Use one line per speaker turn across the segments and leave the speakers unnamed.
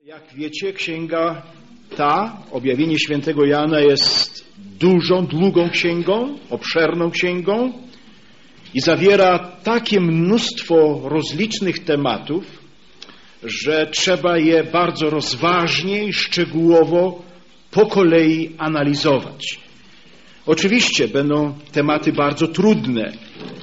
Jak wiecie, księga ta, Objawienie Świętego Jana, jest dużą, długą księgą, obszerną księgą i zawiera takie mnóstwo rozlicznych tematów, że trzeba je bardzo rozważnie i szczegółowo po kolei analizować. Oczywiście będą tematy bardzo trudne.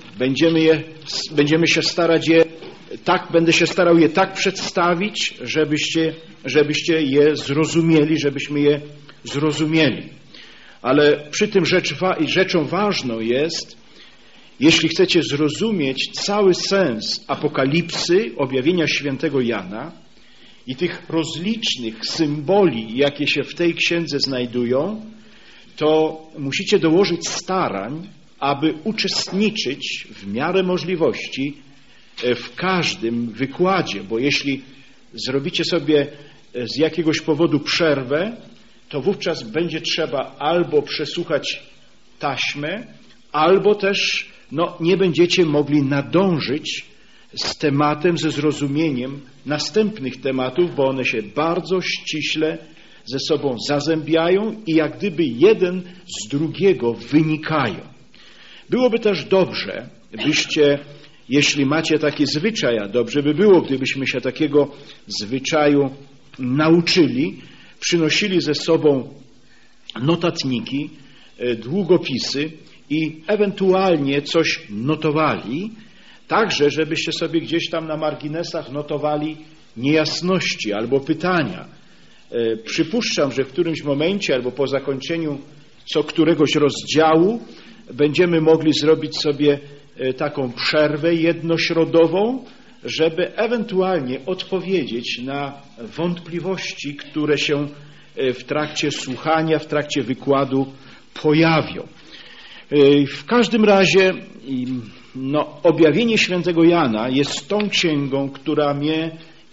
Będę się starał je tak przedstawić, żebyście je zrozumieli, żebyśmy je zrozumieli. Ale przy tym rzeczą ważną jest, jeśli chcecie zrozumieć cały sens Apokalipsy, Objawienia Świętego Jana i tych rozlicznych symboli, jakie się w tej księdze znajdują, to musicie dołożyć starań, aby uczestniczyć w miarę możliwości w każdym wykładzie, bo jeśli zrobicie sobie z jakiegoś powodu przerwę, to wówczas będzie trzeba albo przesłuchać taśmę, albo też nie będziecie mogli nadążyć z tematem, ze zrozumieniem następnych tematów, bo one się bardzo ściśle ze sobą zazębiają i jak gdyby jeden z drugiego wynikają. Byłoby też dobrze, byście, jeśli macie taki zwyczaj, a dobrze by było, gdybyśmy się takiego zwyczaju nauczyli, przynosili ze sobą notatniki, długopisy i ewentualnie coś notowali, także żebyście sobie gdzieś tam na marginesach notowali niejasności albo pytania. Przypuszczam, że w którymś momencie albo po zakończeniu któregoś rozdziału będziemy mogli zrobić sobie taką przerwę jednośrodową, żeby ewentualnie odpowiedzieć na wątpliwości, które się w trakcie słuchania, w trakcie wykładu pojawią. W każdym razie Objawienie Świętego Jana jest tą księgą, która mnie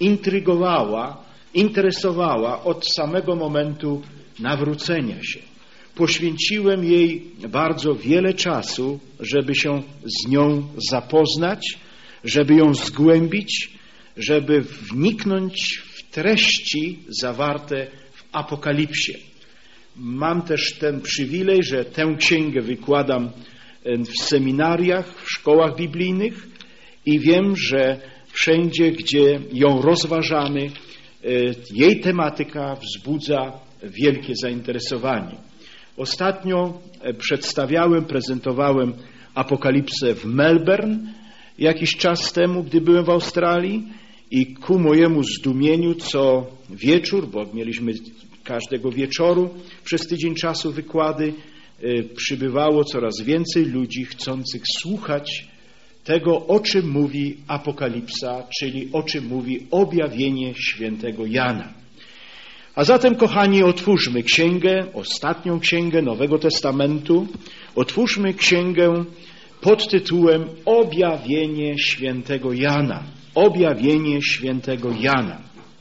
interesowała od samego momentu nawrócenia się. Poświęciłem jej bardzo wiele czasu, żeby się z nią zapoznać, żeby ją zgłębić, żeby wniknąć w treści zawarte w Apokalipsie. Mam też ten przywilej, że tę księgę wykładam w seminariach, w szkołach biblijnych i wiem, że wszędzie, gdzie ją rozważamy, jej tematyka wzbudza wielkie zainteresowanie. Ostatnio prezentowałem Apokalipsę w Melbourne jakiś czas temu, gdy byłem w Australii i ku mojemu zdumieniu co wieczór, bo mieliśmy każdego wieczoru przez tydzień czasu wykłady, przybywało coraz więcej ludzi chcących słuchać tego, o czym mówi Apokalipsa, czyli o czym mówi Objawienie Świętego Jana. A zatem, kochani, otwórzmy księgę, ostatnią księgę Nowego Testamentu. Otwórzmy księgę pod tytułem Objawienie Świętego Jana. Objawienie Świętego Jana.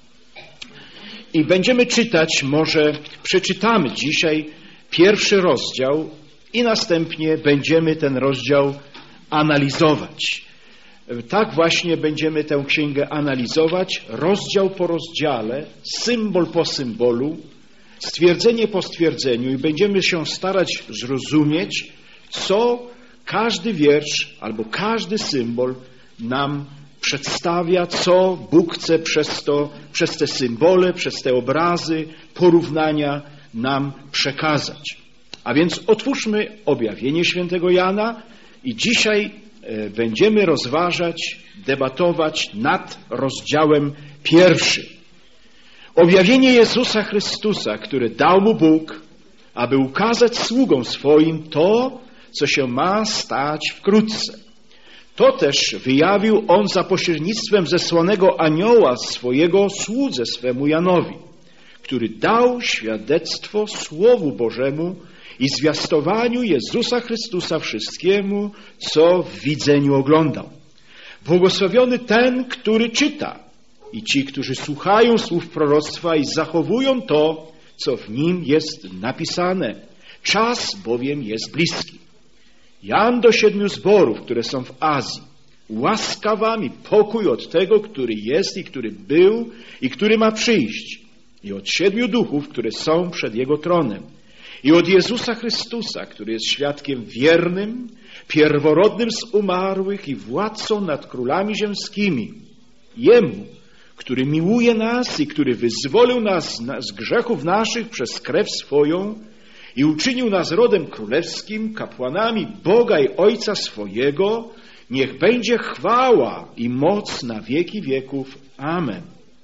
I będziemy czytać, może przeczytamy dzisiaj pierwszy rozdział i następnie będziemy ten rozdział analizować. Tak właśnie będziemy tę księgę analizować, rozdział po rozdziale, symbol po symbolu, stwierdzenie po stwierdzeniu i będziemy się starać zrozumieć, co każdy wiersz albo każdy symbol nam przedstawia, co Bóg chce przez te symbole, przez te obrazy, porównania nam przekazać. A więc otwórzmy Objawienie Świętego Jana i dzisiaj będziemy rozważać, debatować nad rozdziałem pierwszym. Objawienie Jezusa Chrystusa, które dał mu Bóg, aby ukazać sługom swoim to, co się ma stać wkrótce. To też wyjawił On za pośrednictwem zesłanego anioła swojego słudze swemu Janowi, który dał świadectwo Słowu Bożemu i zwiastowaniu Jezusa Chrystusa wszystkiemu, co w widzeniu oglądał. Błogosławiony ten, który czyta i ci, którzy słuchają słów proroctwa i zachowują to, co w nim jest napisane. Czas bowiem jest bliski. Jan do 7 zborów, które są w Azji. łaska wam i pokój od tego, który jest i który był i który ma przyjść, i od 7 duchów, które są przed Jego tronem, i od Jezusa Chrystusa, który jest świadkiem wiernym, pierworodnym z umarłych i władcą nad królami ziemskimi. Jemu, który miłuje nas i który wyzwolił nas z grzechów naszych przez krew swoją i uczynił nas rodem królewskim, kapłanami Boga i Ojca swojego, niech będzie chwała i moc na wieki wieków. Amen.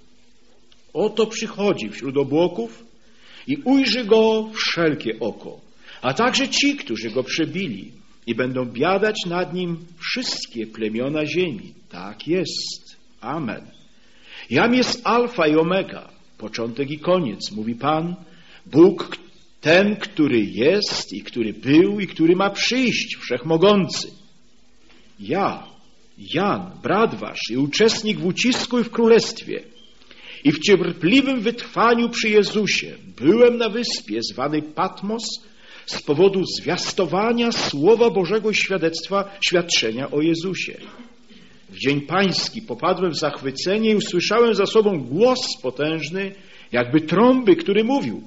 Oto przychodzi wśród obłoków i ujrzy Go wszelkie oko, a także ci, którzy Go przebili, i będą biadać nad Nim wszystkie plemiona ziemi. Tak jest. Amen. Jam jest Alfa i Omega, początek i koniec, mówi Pan, Bóg, ten, który jest i który był i który ma przyjść, wszechmogący. Ja, Jan, brat wasz i uczestnik w ucisku i w królestwie i w cierpliwym wytrwaniu przy Jezusie, byłem na wyspie zwanej Patmos z powodu zwiastowania Słowa Bożego i świadczenia o Jezusie. W dzień pański popadłem w zachwycenie i usłyszałem za sobą głos potężny, jakby trąby, który mówił: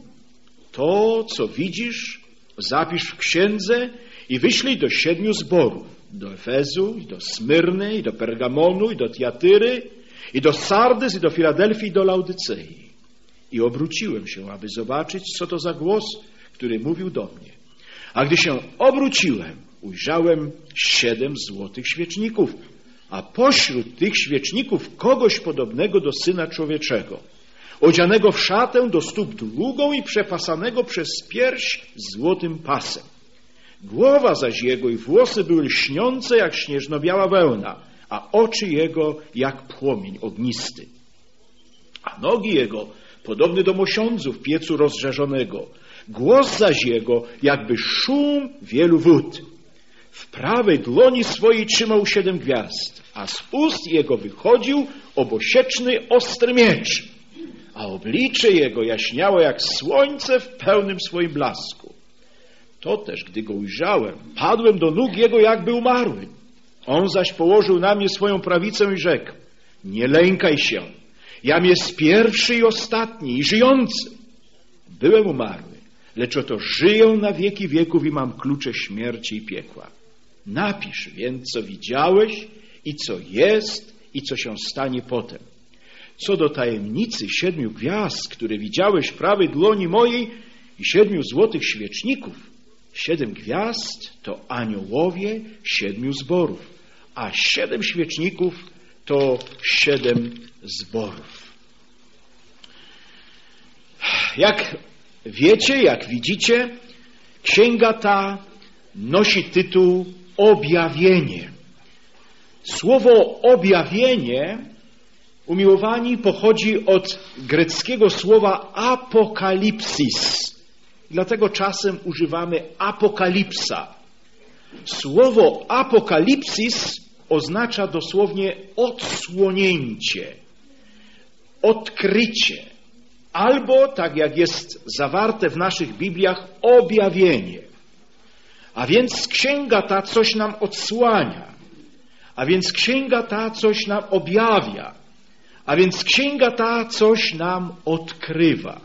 to, co widzisz, zapisz w księdze i wyślij do 7 zborów, do Efezu, i do Smyrny, i do Pergamonu, i do Tiatyry, i do Sardys, i do Filadelfii, i do Laudycei. I obróciłem się, aby zobaczyć, co to za głos, który mówił do mnie. A gdy się obróciłem, ujrzałem 7 złotych świeczników, a pośród tych świeczników kogoś podobnego do Syna Człowieczego, odzianego w szatę do stóp długą i przepasanego przez pierś złotym pasem. Głowa zaś jego i włosy były lśniące jak śnieżno-biała wełna, a oczy jego jak płomień ognisty. A nogi jego podobny do mosiądzu w piecu rozżarzonego, głos zaś jego jakby szum wielu wód. W prawej dłoni swojej trzymał 7 gwiazd, a z ust jego wychodził obosieczny ostry miecz, a oblicze jego jaśniało jak słońce w pełnym swoim blasku. To też, gdy go ujrzałem, padłem do nóg jego, jakby umarły. On zaś położył na mnie swoją prawicę i rzekł: nie lękaj się, jam jest pierwszy i ostatni i żyjący. Byłem umarły, lecz oto żyję na wieki wieków i mam klucze śmierci i piekła. Napisz więc, co widziałeś i co jest i co się stanie potem. Co do tajemnicy 7 gwiazd, które widziałeś w prawej dłoni mojej i 7 złotych świeczników, 7 gwiazd to aniołowie 7 zborów, a 7 świeczników to 7 zborów. Jak wiecie, jak widzicie, księga ta nosi tytuł Objawienie. Słowo objawienie, umiłowani, pochodzi od greckiego słowa apokalipsis. Dlatego czasem używamy apokalipsa. Słowo apokalipsis oznacza dosłownie odsłonięcie, odkrycie, albo, tak jak jest zawarte w naszych Bibliach, objawienie. A więc księga ta coś nam odsłania, a więc księga ta coś nam objawia, a więc księga ta coś nam odkrywa.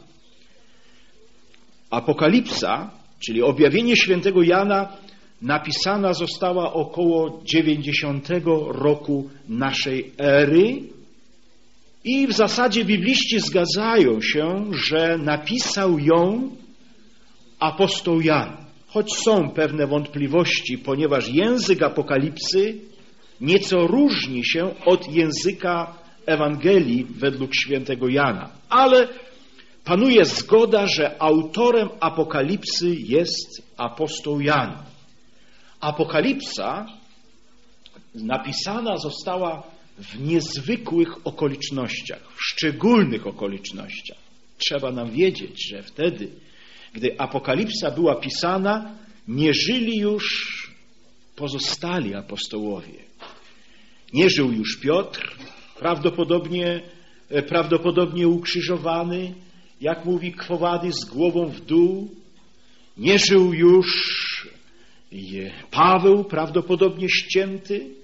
Apokalipsa, czyli objawienie świętego Jana, napisana została około 90 roku naszej ery i w zasadzie bibliści zgadzają się, że napisał ją apostoł Jan. Choć są pewne wątpliwości, ponieważ język apokalipsy nieco różni się od języka Ewangelii według świętego Jana. Ale panuje zgoda, że autorem apokalipsy jest apostoł Jan. Apokalipsa napisana została w niezwykłych okolicznościach, w szczególnych okolicznościach. Trzeba nam wiedzieć, że wtedy, gdy Apokalipsa była pisana, nie żyli już pozostali apostołowie. Nie żył już Piotr, prawdopodobnie ukrzyżowany, jak mówi Quo Vadis, z głową w dół. Nie żył już Paweł, prawdopodobnie ścięty,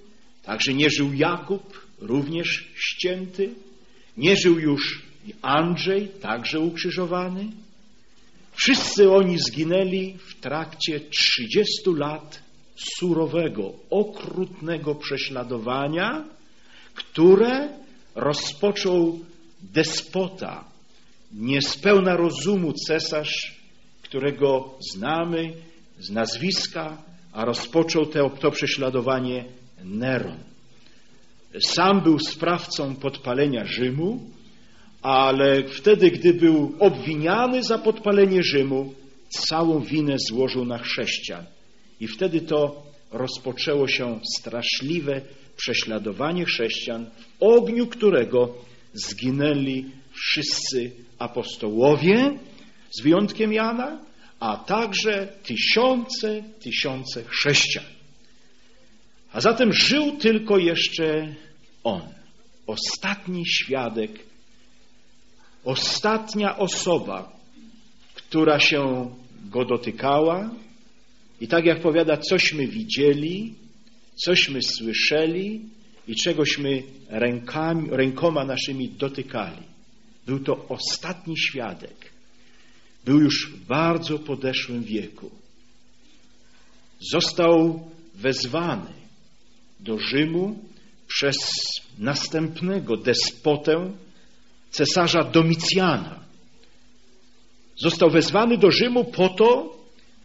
Także nie żył Jakub, również ścięty, nie żył już Andrzej, także ukrzyżowany. Wszyscy oni zginęli w trakcie 30 lat surowego, okrutnego prześladowania, które rozpoczął despota, niespełna rozumu cesarz, którego znamy z nazwiska, a rozpoczął to prześladowanie Neron. Sam był sprawcą podpalenia Rzymu, ale wtedy, gdy był obwiniany za podpalenie Rzymu, całą winę złożył na chrześcijan. I wtedy to rozpoczęło się straszliwe prześladowanie chrześcijan, w ogniu którego zginęli wszyscy apostołowie, z wyjątkiem Jana, a także tysiące chrześcijan. A zatem żył tylko jeszcze on, ostatni świadek, ostatnia osoba, która się go dotykała i tak jak powiada, cośmy widzieli, cośmy słyszeli i czegośmy rękoma naszymi dotykali. Był to ostatni świadek. Był już w bardzo podeszłym wieku. Został wezwany do Rzymu przez następnego despotę, cesarza Domicjana. Został wezwany do Rzymu po to,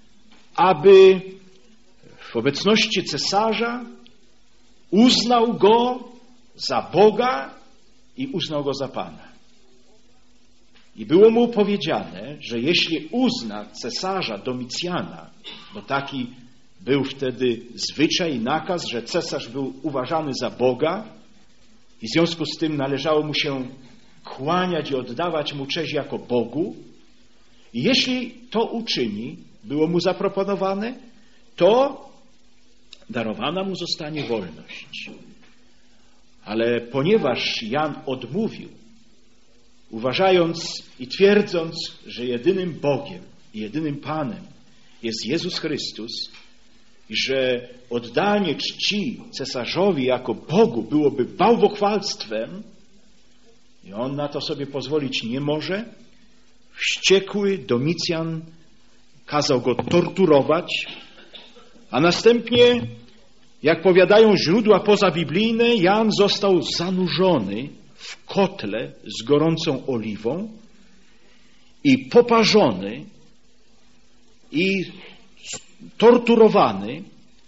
aby w obecności cesarza uznał go za Boga i uznał go za Pana. I było mu powiedziane, że jeśli uzna cesarza Domicjana, bo taki był wtedy zwyczaj i nakaz, że cesarz był uważany za Boga i w związku z tym należało mu się kłaniać i oddawać mu cześć jako Bogu. I jeśli to uczyni, było mu zaproponowane, to darowana mu zostanie wolność. Ale ponieważ Jan odmówił, uważając i twierdząc, że jedynym Bogiem i jedynym Panem jest Jezus Chrystus i że oddanie czci cesarzowi jako Bogu byłoby bałwochwalstwem i on na to sobie pozwolić nie może, wściekły Domicjan kazał go torturować, a następnie, jak powiadają źródła pozabiblijne, Jan został zanurzony w kotle z gorącą oliwą i poparzony i torturowany,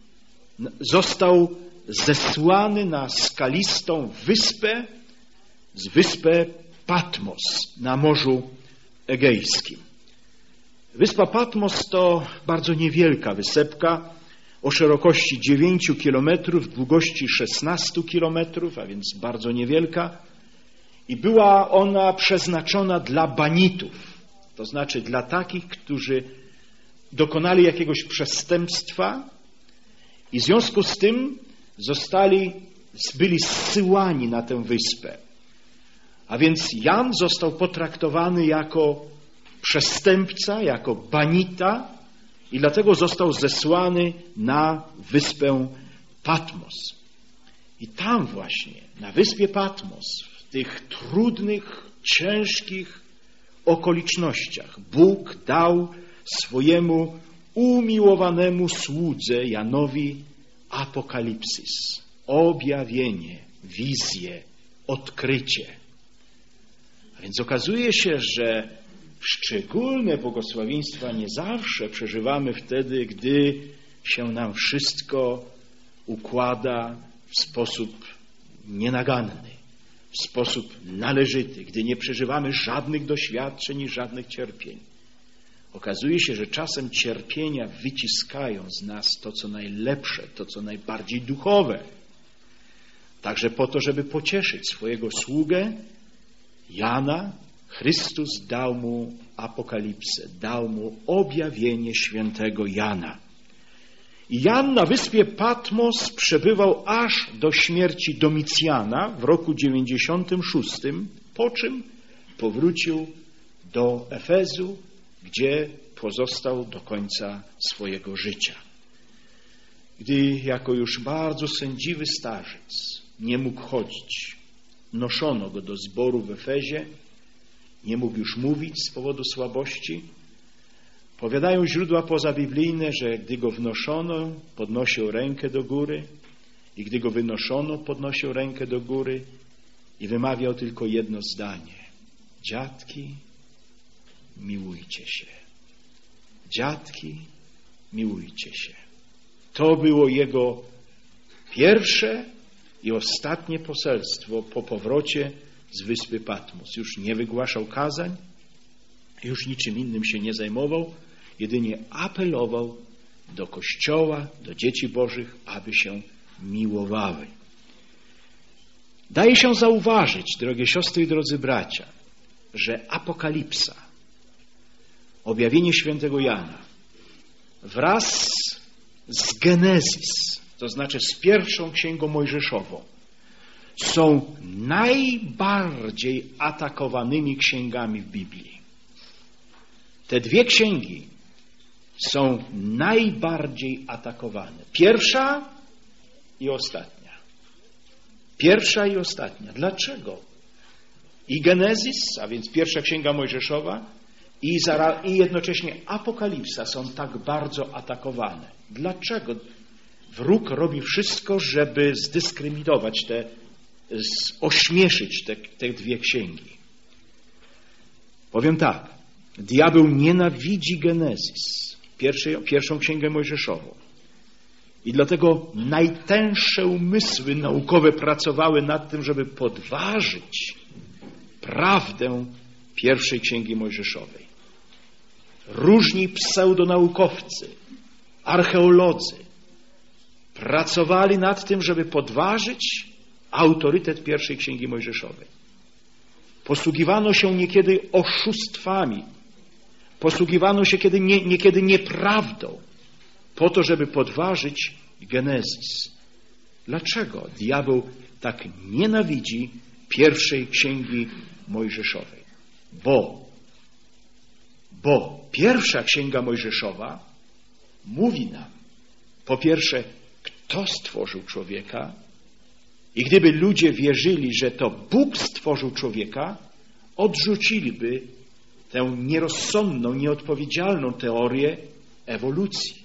został zesłany na skalistą wyspę, wyspę Patmos na Morzu Egejskim. Wyspa Patmos to bardzo niewielka wysepka o szerokości 9 kilometrów, długości 16 kilometrów, a więc bardzo niewielka. I była ona przeznaczona dla banitów, to znaczy dla takich, którzy dokonali jakiegoś przestępstwa i w związku z tym byli zsyłani na tę wyspę. A więc Jan został potraktowany jako przestępca, jako banita i dlatego został zesłany na wyspę Patmos. I tam właśnie, na wyspie Patmos, w tych trudnych, ciężkich okolicznościach Bóg dał swojemu umiłowanemu słudze Janowi apokalipsys, objawienie, wizję, odkrycie. A więc okazuje się, że szczególne błogosławieństwa nie zawsze przeżywamy wtedy, gdy się nam wszystko układa w sposób nienaganny, w sposób należyty, gdy nie przeżywamy żadnych doświadczeń i żadnych cierpień. Okazuje się, że czasem cierpienia wyciskają z nas to, co najlepsze, to, co najbardziej duchowe. Także po to, żeby pocieszyć swojego sługę Jana, Chrystus dał mu apokalipsę, dał mu objawienie świętego Jana. I Jan na wyspie Patmos przebywał aż do śmierci Domicjana w roku 96, po czym powrócił do Efezu, gdzie pozostał do końca swojego życia. Gdy jako już bardzo sędziwy starzec nie mógł chodzić, noszono go do zboru w Efezie, nie mógł już mówić z powodu słabości. Powiadają źródła pozabiblijne, że gdy go wnoszono, podnosił rękę do góry i gdy go wynoszono, podnosił rękę do góry i wymawiał tylko jedno zdanie: dziadki, miłujcie się. Dziadki, miłujcie się. To było jego pierwsze i ostatnie poselstwo po powrocie z wyspy Patmos. Już nie wygłaszał kazań, już niczym innym się nie zajmował, jedynie apelował do Kościoła, do dzieci Bożych, aby się miłowały. Daje się zauważyć, drogie siostry i drodzy bracia, że Apokalipsa, objawienie świętego Jana, wraz z Genezis, to znaczy z pierwszą księgą mojżeszową, są najbardziej atakowanymi księgami w Biblii. Te dwie księgi są najbardziej atakowane. Pierwsza i ostatnia. Pierwsza i ostatnia. Dlaczego? I Genezis, a więc pierwsza księga mojżeszowa, i jednocześnie Apokalipsa są tak bardzo atakowane. Dlaczego? Wróg robi wszystko, żeby zdyskryminować ośmieszyć te dwie księgi. Powiem tak, diabeł nienawidzi Genezis, pierwszą księgę mojżeszową. I dlatego najtęższe umysły naukowe pracowały nad tym, żeby podważyć prawdę pierwszej księgi mojżeszowej. Różni pseudonaukowcy, archeolodzy pracowali nad tym, żeby podważyć autorytet pierwszej księgi mojżeszowej. Posługiwano się niekiedy oszustwami, posługiwano się niekiedy nieprawdą, po to, żeby podważyć Genezis. Dlaczego diabeł tak nienawidzi pierwszej księgi mojżeszowej? Bo pierwsza księga mojżeszowa mówi nam, po pierwsze, kto stworzył człowieka, i gdyby ludzie wierzyli, że to Bóg stworzył człowieka, odrzuciliby tę nierozsądną, nieodpowiedzialną teorię ewolucji.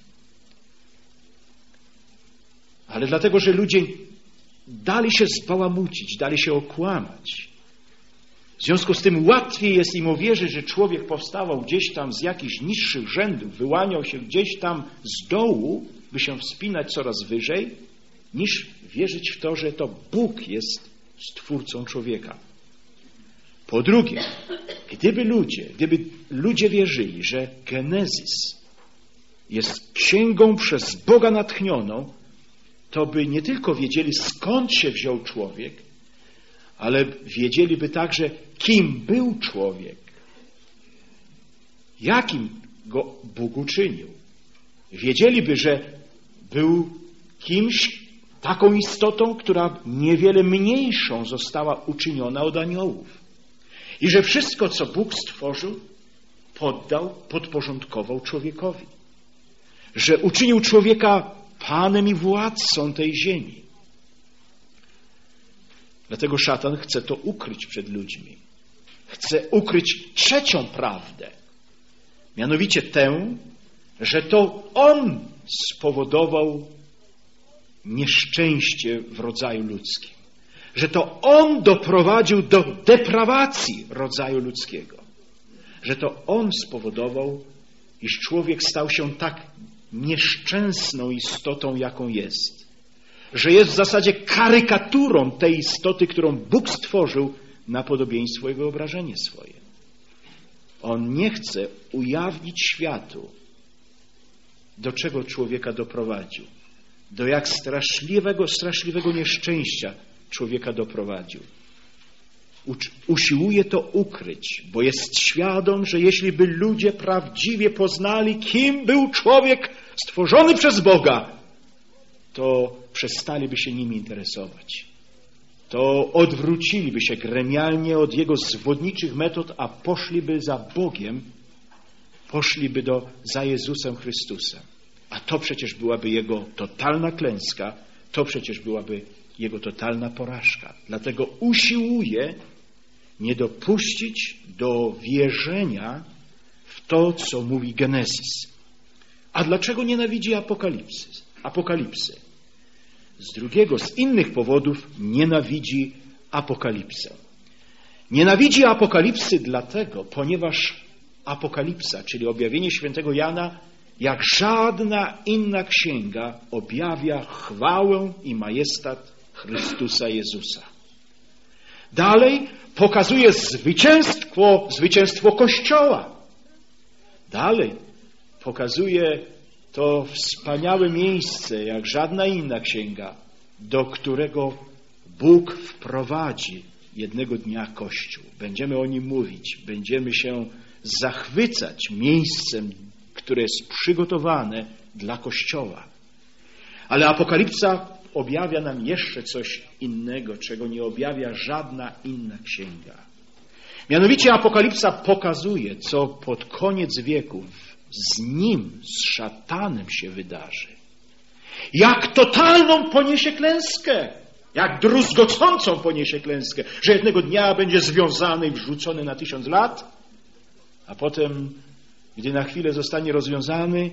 Ale dlatego, że ludzie dali się zbałamucić, dali się okłamać. W związku z tym łatwiej jest im uwierzyć, że człowiek powstawał gdzieś tam z jakichś niższych rzędów, wyłaniał się gdzieś tam z dołu, by się wspinać coraz wyżej, niż wierzyć w to, że to Bóg jest stwórcą człowieka. Po drugie, gdyby ludzie wierzyli, że Genezis jest księgą przez Boga natchnioną, to by nie tylko wiedzieli, skąd się wziął człowiek, ale wiedzieliby także, kim był człowiek, jakim go Bóg uczynił. Wiedzieliby, że był kimś, taką istotą, która niewiele mniejszą została uczyniona od aniołów. I że wszystko, co Bóg stworzył, podporządkował człowiekowi. Że uczynił człowieka panem i władcą tej ziemi. Dlatego szatan chce to ukryć przed ludźmi. Chce ukryć trzecią prawdę. Mianowicie tę, że to on spowodował nieszczęście w rodzaju ludzkim. Że to on doprowadził do deprawacji rodzaju ludzkiego. Że to on spowodował, iż człowiek stał się tak nieszczęsną istotą, jaką jest. Że jest w zasadzie karykaturą tej istoty, którą Bóg stworzył na podobieństwo i wyobrażenie swoje. On nie chce ujawnić światu, do czego człowieka doprowadził. Do jak straszliwego nieszczęścia człowieka doprowadził. Usiłuje to ukryć, bo jest świadom, że jeśli by ludzie prawdziwie poznali, kim był człowiek stworzony przez Boga, to przestaliby się nim interesować. To odwróciliby się gremialnie od jego zwodniczych metod, a poszliby za Bogiem, poszliby za Jezusem Chrystusem. A to przecież byłaby jego totalna klęska, to przecież byłaby jego totalna porażka. Dlatego usiłuje nie dopuścić do wierzenia w to, co mówi Genezis. A dlaczego nienawidzi Apokalipsy? Z innych powodów nienawidzi Apokalipsę. Nienawidzi Apokalipsy dlatego, ponieważ Apokalipsa, czyli objawienie świętego Jana, jak żadna inna księga objawia chwałę i majestat Chrystusa Jezusa. Dalej pokazuje zwycięstwo Kościoła. Dalej pokazuje to wspaniałe miejsce, jak żadna inna księga, do którego Bóg wprowadzi jednego dnia Kościół. Będziemy o nim mówić, będziemy się zachwycać miejscem, które jest przygotowane dla Kościoła. Ale Apokalipsa objawia nam jeszcze coś innego, czego nie objawia żadna inna księga. Mianowicie Apokalipsa pokazuje, co pod koniec wieków z nim, z szatanem się wydarzy. Jak totalną poniesie klęskę, jak druzgocącą poniesie klęskę, że jednego dnia będzie związany i wrzucony na 1000 lat, a potem, gdy na chwilę zostanie rozwiązany,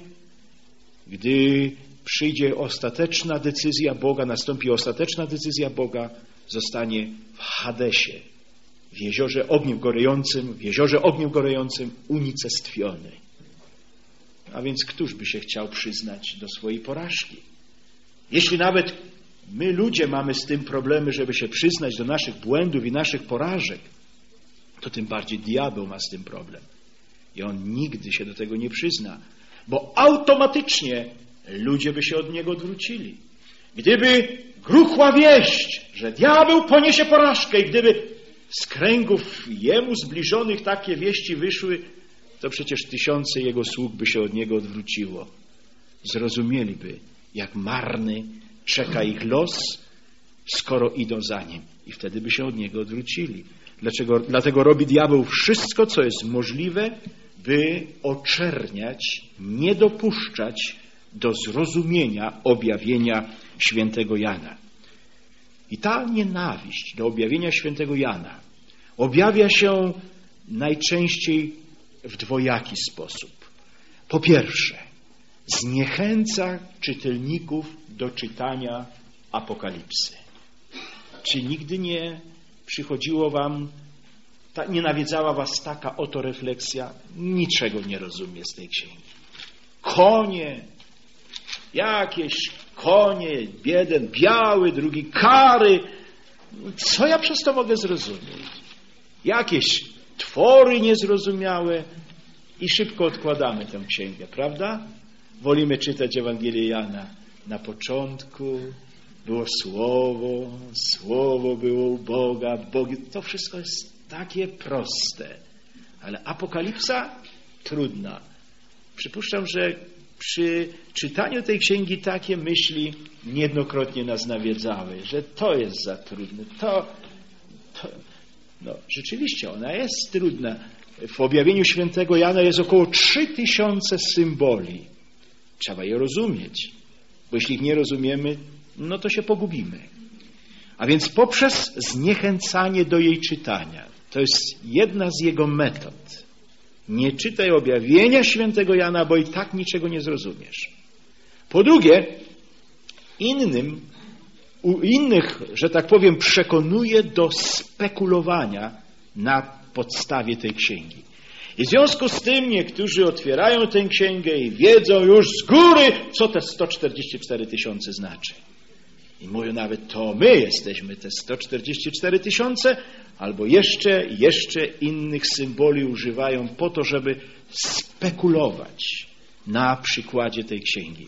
gdy przyjdzie ostateczna decyzja Boga, nastąpi ostateczna decyzja Boga, zostanie w Hadesie, w jeziorze ogniem gorejącym unicestwiony. A więc któż by się chciał przyznać do swojej porażki? Jeśli nawet my ludzie mamy z tym problemy, żeby się przyznać do naszych błędów i naszych porażek, to tym bardziej diabeł ma z tym problem. I on nigdy się do tego nie przyzna, bo automatycznie ludzie by się od niego odwrócili. Gdyby gruchła wieść, że diabeł poniesie porażkę i gdyby z kręgów jemu zbliżonych takie wieści wyszły, to przecież tysiące jego sług by się od niego odwróciło. Zrozumieliby, jak marny czeka ich los, skoro idą za nim. I wtedy by się od niego odwrócili. Dlatego robi diabeł wszystko, co jest możliwe, by oczerniać, nie dopuszczać do zrozumienia objawienia świętego Jana. I ta nienawiść do objawienia świętego Jana objawia się najczęściej w dwojaki sposób. Po pierwsze, zniechęca czytelników do czytania Apokalipsy. Czy nigdy nie przychodziło wam, nie nawiedzała was taka oto refleksja? Niczego nie rozumiem z tej księgi. Konie, jeden biały, drugi kary. Co ja przez to mogę zrozumieć? Jakieś twory niezrozumiałe i szybko odkładamy tę księgę, prawda? Wolimy czytać Ewangelię Jana. Na początku było Słowo było u Boga, to wszystko jest takie proste. Ale Apokalipsa trudna. Przypuszczam, że przy czytaniu tej księgi takie myśli niejednokrotnie nas nawiedzały, że to jest za trudne. No, rzeczywiście ona jest trudna. W objawieniu świętego Jana jest około 3000 symboli. Trzeba je rozumieć, bo jeśli ich nie rozumiemy, no to się pogubimy. A więc poprzez zniechęcanie do jej czytania, to jest jedna z jego metod. Nie czytaj objawienia świętego Jana, bo i tak niczego nie zrozumiesz. Po drugie, innych, że tak powiem, przekonuje do spekulowania na podstawie tej księgi. I w związku z tym niektórzy otwierają tę księgę i wiedzą już z góry, co te 144 000 znaczy. I mówią nawet, to my jesteśmy te 144 000, albo jeszcze innych symboli używają po to, żeby spekulować na przykładzie tej księgi.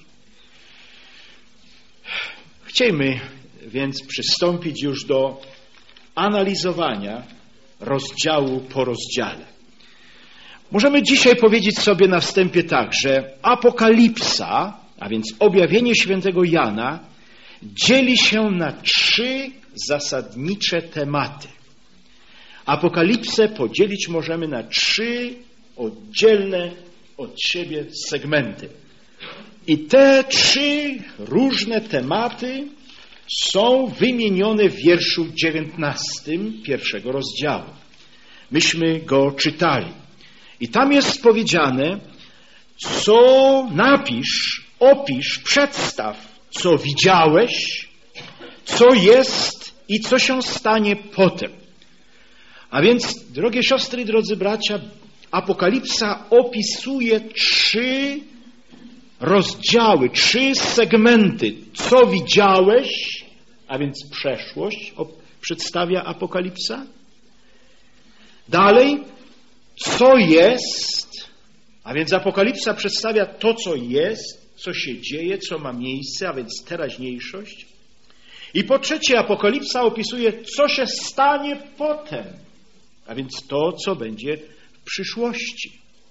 Chcielibyśmy więc przystąpić już do analizowania rozdziału po rozdziale. Możemy dzisiaj powiedzieć sobie na wstępie tak, że Apokalipsa, a więc objawienie świętego Jana, dzieli się na 3 zasadnicze tematy. Apokalipsę podzielić możemy na 3 oddzielne od siebie segmenty. I te 3 różne tematy są wymienione w wierszu 19 pierwszego rozdziału. Myśmy go czytali. I tam jest powiedziane, co napisz, opisz, przedstaw, co widziałeś, co jest i co się stanie potem. A więc, drogie siostry i drodzy bracia, Apokalipsa opisuje 3 rozdziały, 3 segmenty. Co widziałeś, a więc przeszłość przedstawia Apokalipsa. Dalej, co jest, a więc Apokalipsa przedstawia to, co jest, co się dzieje, co ma miejsce, a więc teraźniejszość. I po trzecie, Apokalipsa opisuje, co się stanie potem, a więc to, co będzie w przyszłości.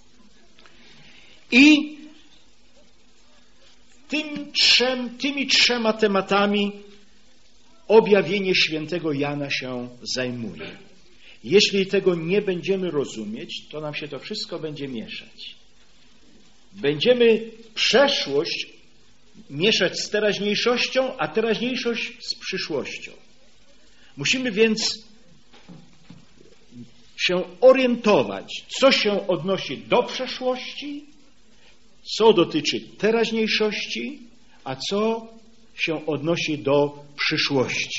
I tymi 3 tematami objawienie świętego Jana się zajmuje. Jeśli tego nie będziemy rozumieć, to nam się to wszystko będzie mieszać. Będziemy przeszłość mieszać z teraźniejszością, a teraźniejszość z przyszłością. Musimy więc się orientować, co się odnosi do przeszłości, co dotyczy teraźniejszości, a co się odnosi do przyszłości.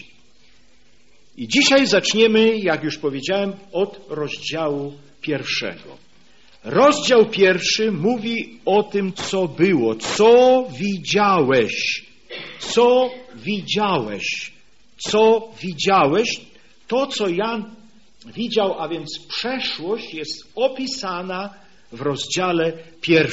I dzisiaj zaczniemy, jak już powiedziałem, od rozdziału 1. Rozdział 1 mówi o tym, co było, co widziałeś, co widziałeś, co widziałeś. To, co Jan widział, a więc przeszłość, jest opisana w rozdziale 1.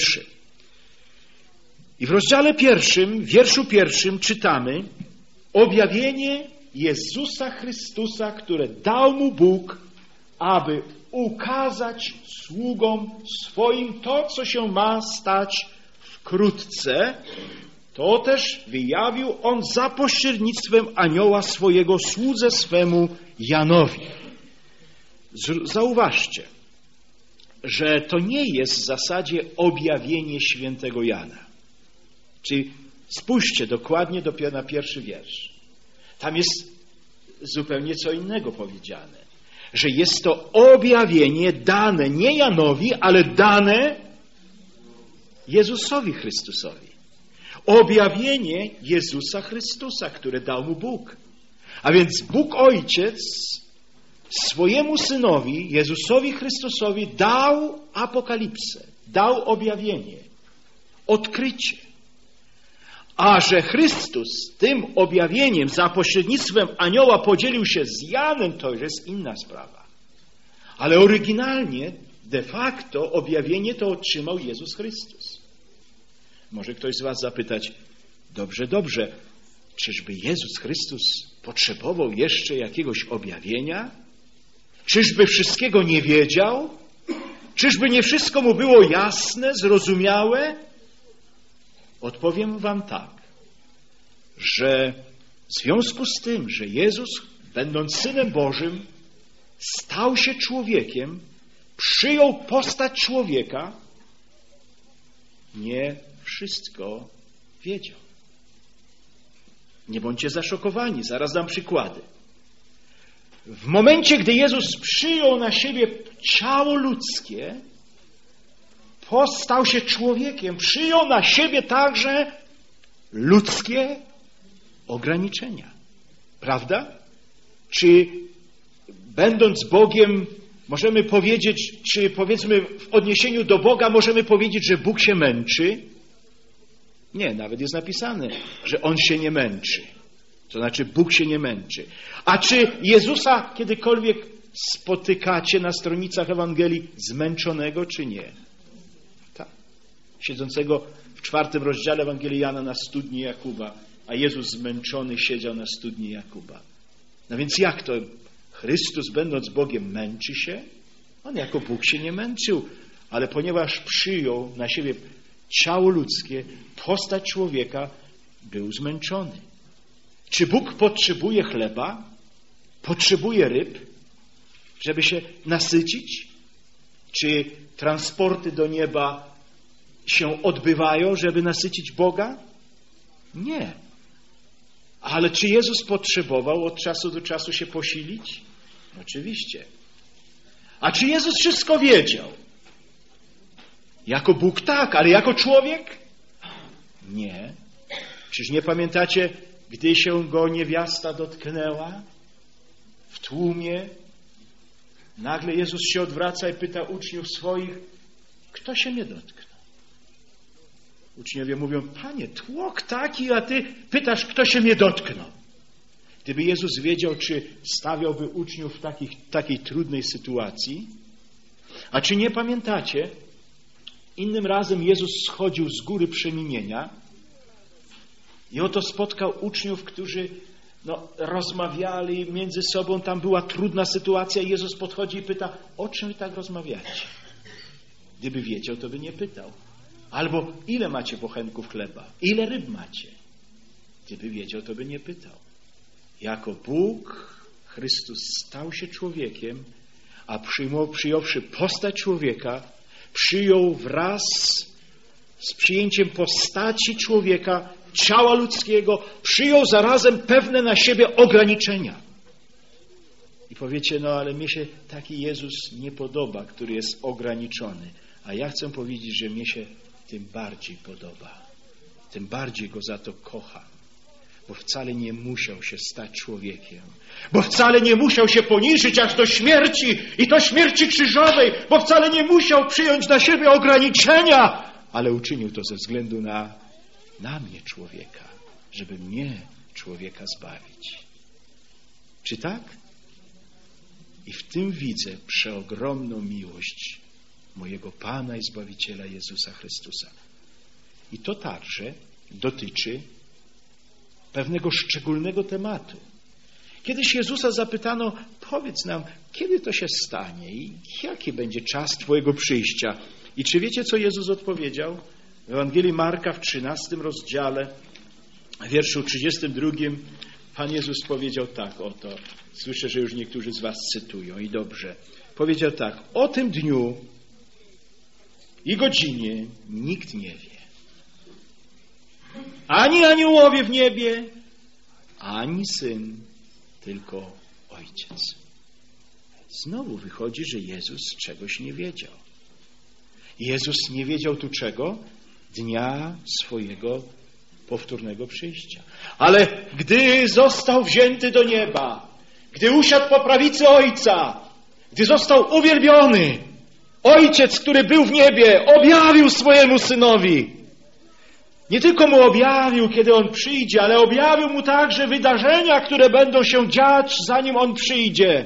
I w rozdziale 1, w wierszu 1 czytamy objawienie Jezusa Chrystusa, które dał mu Bóg, aby ukazać sługom swoim to, co się ma stać wkrótce. To też wyjawił on za pośrednictwem anioła swojego słudze swemu Janowi. Zauważcie, że to nie jest w zasadzie objawienie świętego Jana. Czyli spójrzcie dokładnie na 1 wiersz. Tam jest zupełnie co innego powiedziane. Że jest to objawienie dane nie Janowi, ale dane Jezusowi Chrystusowi. Objawienie Jezusa Chrystusa, które dał mu Bóg. A więc Bóg Ojciec swojemu Synowi, Jezusowi Chrystusowi, dał apokalipsę, dał objawienie, odkrycie. A że Chrystus tym objawieniem za pośrednictwem anioła podzielił się z Janem, to już jest inna sprawa. Ale oryginalnie, de facto, objawienie to otrzymał Jezus Chrystus. Może ktoś z was zapytać, dobrze, czyżby Jezus Chrystus potrzebował jeszcze jakiegoś objawienia? Czyżby wszystkiego nie wiedział? Czyżby nie wszystko mu było jasne, zrozumiałe? Odpowiem wam tak, że w związku z tym, że Jezus, będąc Synem Bożym, stał się człowiekiem, przyjął postać człowieka, nie wszystko wiedział. Nie bądźcie zaszokowani, zaraz dam przykłady. W momencie, gdy Jezus przyjął na siebie ciało ludzkie, stał się człowiekiem, przyjął na siebie także ludzkie ograniczenia. Prawda? Czy będąc Bogiem możemy powiedzieć, czy powiedzmy w odniesieniu do Boga możemy powiedzieć, że Bóg się męczy? Nie, nawet jest napisane, że On się nie męczy. To znaczy Bóg się nie męczy. A czy Jezusa kiedykolwiek spotykacie na stronicach Ewangelii zmęczonego, czy nie? Tak. Siedzącego w 4 rozdziale Ewangelii Jana na studni Jakuba, a Jezus zmęczony siedział na studni Jakuba. No więc jak to? Chrystus, będąc Bogiem, męczy się? On jako Bóg się nie męczył, ale ponieważ przyjął na siebie ciało ludzkie, postać człowieka, był zmęczony. Czy Bóg potrzebuje chleba? Potrzebuje ryb, żeby się nasycić? Czy transporty do nieba się odbywają, żeby nasycić Boga? Nie. Ale czy Jezus potrzebował od czasu do czasu się posilić? Oczywiście. A czy Jezus wszystko wiedział? Jako Bóg tak, ale jako człowiek? Nie. Czyż nie pamiętacie, gdy się go niewiasta dotknęła w tłumie? Nagle Jezus się odwraca i pyta uczniów swoich, kto się mnie dotknął? Uczniowie mówią, Panie, tłok taki, a Ty pytasz, kto się mnie dotknął. Gdyby Jezus wiedział, czy stawiałby uczniów w takiej trudnej sytuacji. A czy nie pamiętacie, innym razem Jezus schodził z góry przemienienia i oto spotkał uczniów, którzy rozmawiali między sobą, tam była trudna sytuacja i Jezus podchodzi i pyta, o czym wy tak rozmawiacie? Gdyby wiedział, to by nie pytał. Albo ile macie bochenków chleba? Ile ryb macie? Gdyby wiedział, to by nie pytał. Jako Bóg, Chrystus stał się człowiekiem, a przyjąwszy postać człowieka, przyjął wraz z przyjęciem postaci człowieka, ciała ludzkiego, przyjął zarazem pewne na siebie ograniczenia. I powiecie, ale mnie się taki Jezus nie podoba, który jest ograniczony. A ja chcę powiedzieć, że mnie się tym bardziej podoba. Tym bardziej Go za to kocham. Bo wcale nie musiał się stać człowiekiem. Bo wcale nie musiał się poniżyć aż do śmierci i to śmierci krzyżowej. Bo wcale nie musiał przyjąć na siebie ograniczenia. Ale uczynił to ze względu na mnie człowieka. Żeby mnie człowieka zbawić. Czy tak? I w tym widzę przeogromną miłość mojego Pana i Zbawiciela Jezusa Chrystusa. I to także dotyczy pewnego szczególnego tematu. Kiedyś Jezusa zapytano, powiedz nam, kiedy to się stanie i jaki będzie czas Twojego przyjścia? I czy wiecie, co Jezus odpowiedział? W Ewangelii Marka w 13 rozdziale, w wierszu 32, Pan Jezus powiedział tak oto. Słyszę, że już niektórzy z was cytują i dobrze. Powiedział tak, o tym dniu i godzinie nikt nie wie. Ani aniołowie w niebie, ani Syn, tylko Ojciec. Znowu wychodzi, że Jezus czegoś nie wiedział. Jezus nie wiedział tu czego? Dnia swojego powtórnego przyjścia. Ale gdy został wzięty do nieba, gdy usiadł po prawicy Ojca, gdy został uwielbiony, Ojciec, który był w niebie, objawił swojemu Synowi. Nie tylko mu objawił, kiedy On przyjdzie, ale objawił mu także wydarzenia, które będą się dziać, zanim On przyjdzie.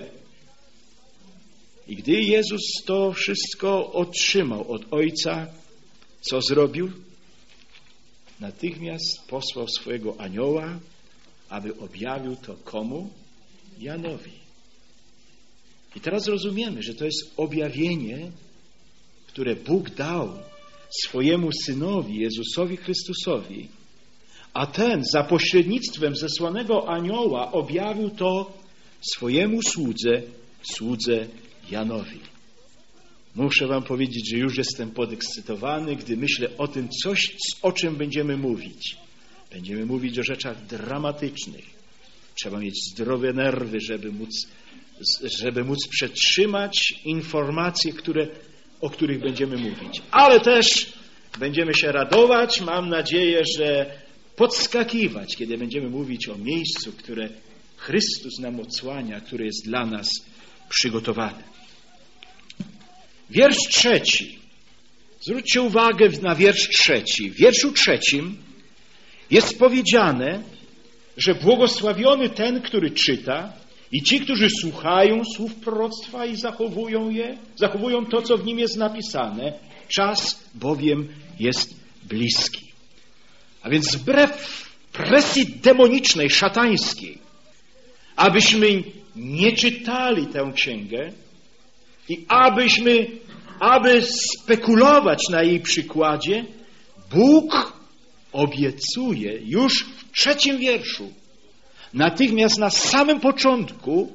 I gdy Jezus to wszystko otrzymał od Ojca, co zrobił? Natychmiast posłał swojego anioła, aby objawił to komu? Janowi. I teraz rozumiemy, że to jest objawienie, które Bóg dał swojemu Synowi, Jezusowi Chrystusowi, a ten za pośrednictwem zesłanego anioła objawił to swojemu słudze Janowi. Muszę wam powiedzieć, że już jestem podekscytowany, gdy myślę o tym, o czym będziemy mówić. Będziemy mówić o rzeczach dramatycznych. Trzeba mieć zdrowe nerwy, żeby móc przetrzymać informacje, o których będziemy mówić. Ale też będziemy się radować, mam nadzieję, że podskakiwać, kiedy będziemy mówić o miejscu, które Chrystus nam odsłania, które jest dla nas przygotowane. Wiersz 3. Zwróćcie uwagę na wiersz 3. W wierszu 3 jest powiedziane, że błogosławiony ten, który czyta i ci, którzy słuchają słów proroctwa i zachowują to, co w nim jest napisane. Czas bowiem jest bliski. A więc wbrew presji demonicznej, szatańskiej, abyśmy nie czytali tę księgę i aby spekulować na jej przykładzie, Bóg obiecuje już w 3 wierszu, natychmiast na samym początku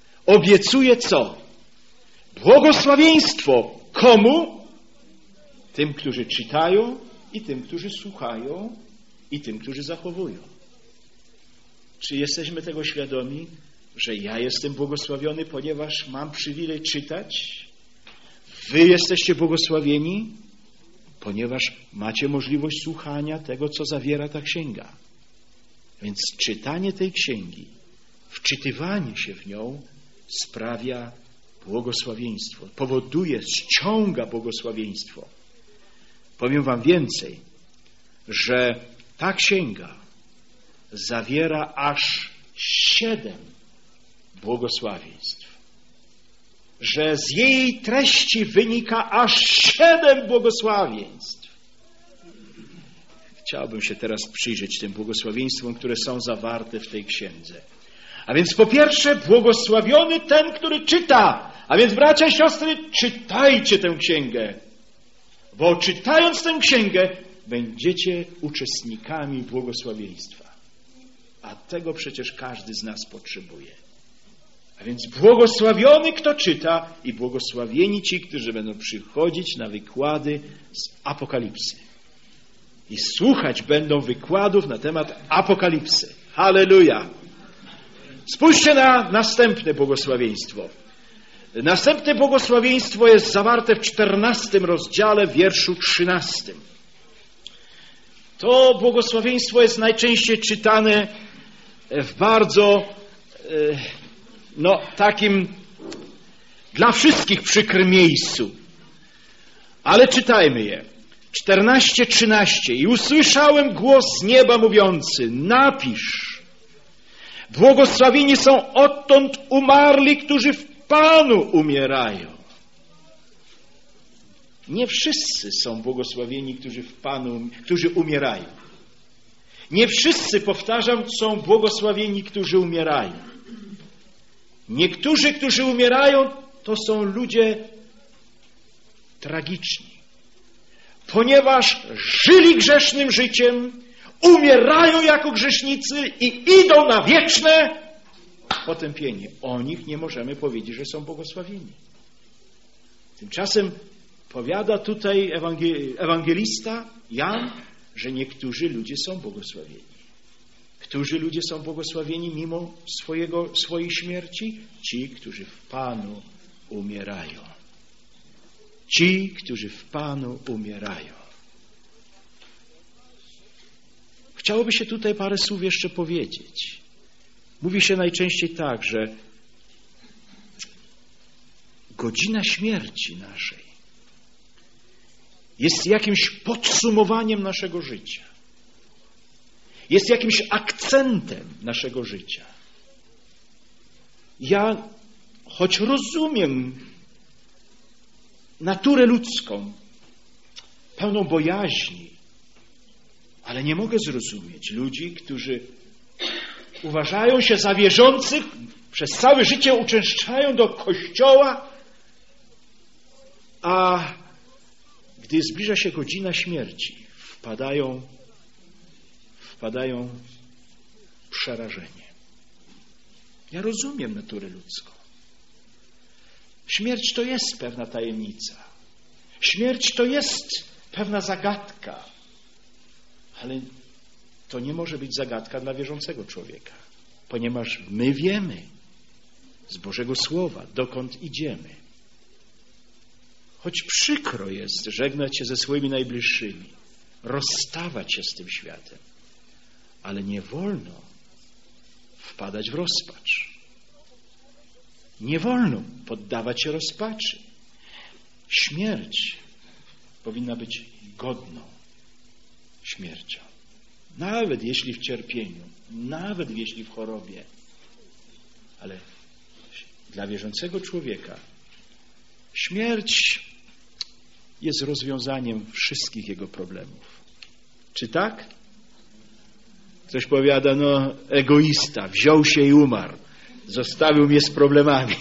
obiecuje co? Błogosławieństwo komu? Tym, którzy czytają i tym, którzy słuchają i tym, którzy zachowują. Czy jesteśmy tego świadomi, że ja jestem błogosławiony, ponieważ mam przywilej czytać? Wy jesteście błogosławieni, ponieważ macie możliwość słuchania tego, co zawiera ta księga. Więc czytanie tej księgi, wczytywanie się w nią sprawia błogosławieństwo, powoduje, ściąga błogosławieństwo. Powiem wam więcej, że ta księga zawiera aż 7 błogosławieństw. Że z jej treści wynika aż 7 błogosławieństw. Chciałbym się teraz przyjrzeć tym błogosławieństwom, które są zawarte w tej księdze. A więc po pierwsze, błogosławiony ten, który czyta. A więc bracia i siostry, czytajcie tę księgę. Bo czytając tę księgę, będziecie uczestnikami błogosławieństwa. A tego przecież każdy z nas potrzebuje. A więc błogosławiony, kto czyta, i błogosławieni ci, którzy będą przychodzić na wykłady z Apokalipsy. I słuchać będą wykładów na temat Apokalipsy. Halleluja! Spójrzcie na następne błogosławieństwo. Następne błogosławieństwo jest zawarte w 14 rozdziale, wierszu 13. To błogosławieństwo jest najczęściej czytane w bardzo takim dla wszystkich przykrym miejscu. Ale czytajmy je. 14:13. I usłyszałem głos z nieba mówiący: napisz, błogosławieni są odtąd umarli, którzy w Panu umierają. Nie wszyscy są błogosławieni, którzy umierają. Nie wszyscy, powtarzam, są błogosławieni, którzy umierają. Niektórzy, którzy umierają, to są ludzie tragiczni. Ponieważ żyli grzesznym życiem, umierają jako grzesznicy i idą na wieczne potępienie. O nich nie możemy powiedzieć, że są błogosławieni. Tymczasem powiada tutaj ewangelista Jan, że niektórzy ludzie są błogosławieni. Którzy ludzie są błogosławieni mimo swojej śmierci? Ci, którzy w Panu umierają. Ci, którzy w Panu umierają. Chciałoby się tutaj parę słów jeszcze powiedzieć. Mówi się najczęściej tak, że godzina śmierci naszej jest jakimś podsumowaniem naszego życia. Jest jakimś akcentem naszego życia. Ja, choć rozumiem naturę ludzką, pełną bojaźni, ale nie mogę zrozumieć ludzi, którzy uważają się za wierzących, przez całe życie uczęszczają do kościoła, a gdy zbliża się godzina śmierci, wpadają w przerażenie. Ja rozumiem naturę ludzką. Śmierć to jest pewna tajemnica. Śmierć to jest pewna zagadka. Ale to nie może być zagadka dla wierzącego człowieka. Ponieważ my wiemy z Bożego Słowa, dokąd idziemy. Choć przykro jest żegnać się ze swoimi najbliższymi, rozstawać się z tym światem, ale nie wolno wpadać w rozpacz. Nie wolno poddawać się rozpaczy. Śmierć powinna być godną śmiercią. Nawet jeśli w cierpieniu, nawet jeśli w chorobie. Ale dla wierzącego człowieka śmierć jest rozwiązaniem wszystkich jego problemów. Czy tak? Ktoś powiada, egoista, wziął się i umarł. Zostawił mnie z problemami.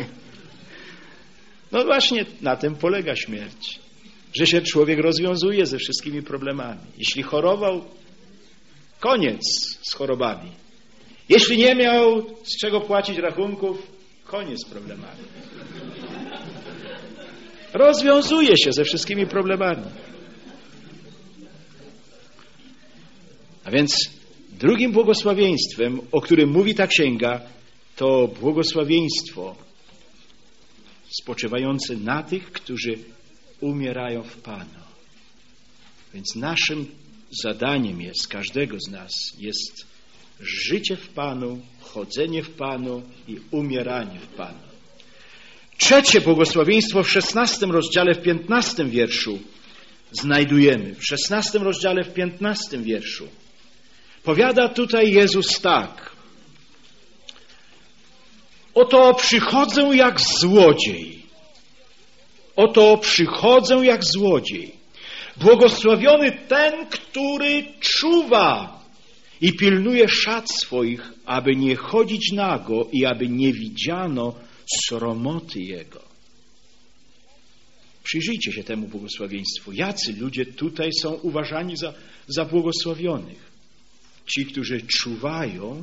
No właśnie na tym polega śmierć. Że się człowiek rozwiązuje ze wszystkimi problemami. Jeśli chorował, koniec z chorobami. Jeśli nie miał z czego płacić rachunków, koniec z problemami. Rozwiązuje się ze wszystkimi problemami. A więc drugim błogosławieństwem, o którym mówi ta księga, to błogosławieństwo spoczywające na tych, którzy umierają w Panu. Więc naszym zadaniem jest, każdego z nas, jest życie w Panu, chodzenie w Panu i umieranie w Panu. Trzecie błogosławieństwo w 16 rozdziale, w 15 wierszu znajdujemy. W 16 rozdziale, w 15 wierszu powiada tutaj Jezus tak: oto przychodzę jak złodziej. Oto przychodzę jak złodziej. Błogosławiony ten, który czuwa i pilnuje szat swoich, aby nie chodzić nago i aby nie widziano sromoty Jego. Przyjrzyjcie się temu błogosławieństwu. Jacy ludzie tutaj są uważani za błogosławionych? Ci, którzy czuwają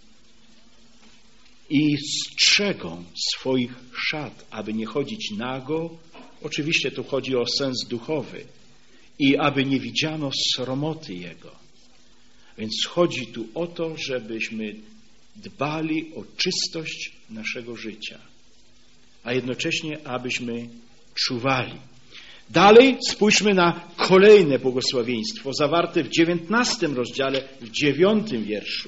i strzegą swoich szat, aby nie chodzić nago. Oczywiście tu chodzi o sens duchowy. I aby nie widziano sromoty Jego. Więc chodzi tu o to, żebyśmy dbali o czystość naszego życia, a jednocześnie abyśmy czuwali. Dalej spójrzmy na kolejne błogosławieństwo zawarte w 19 rozdziale, w 9 wierszu.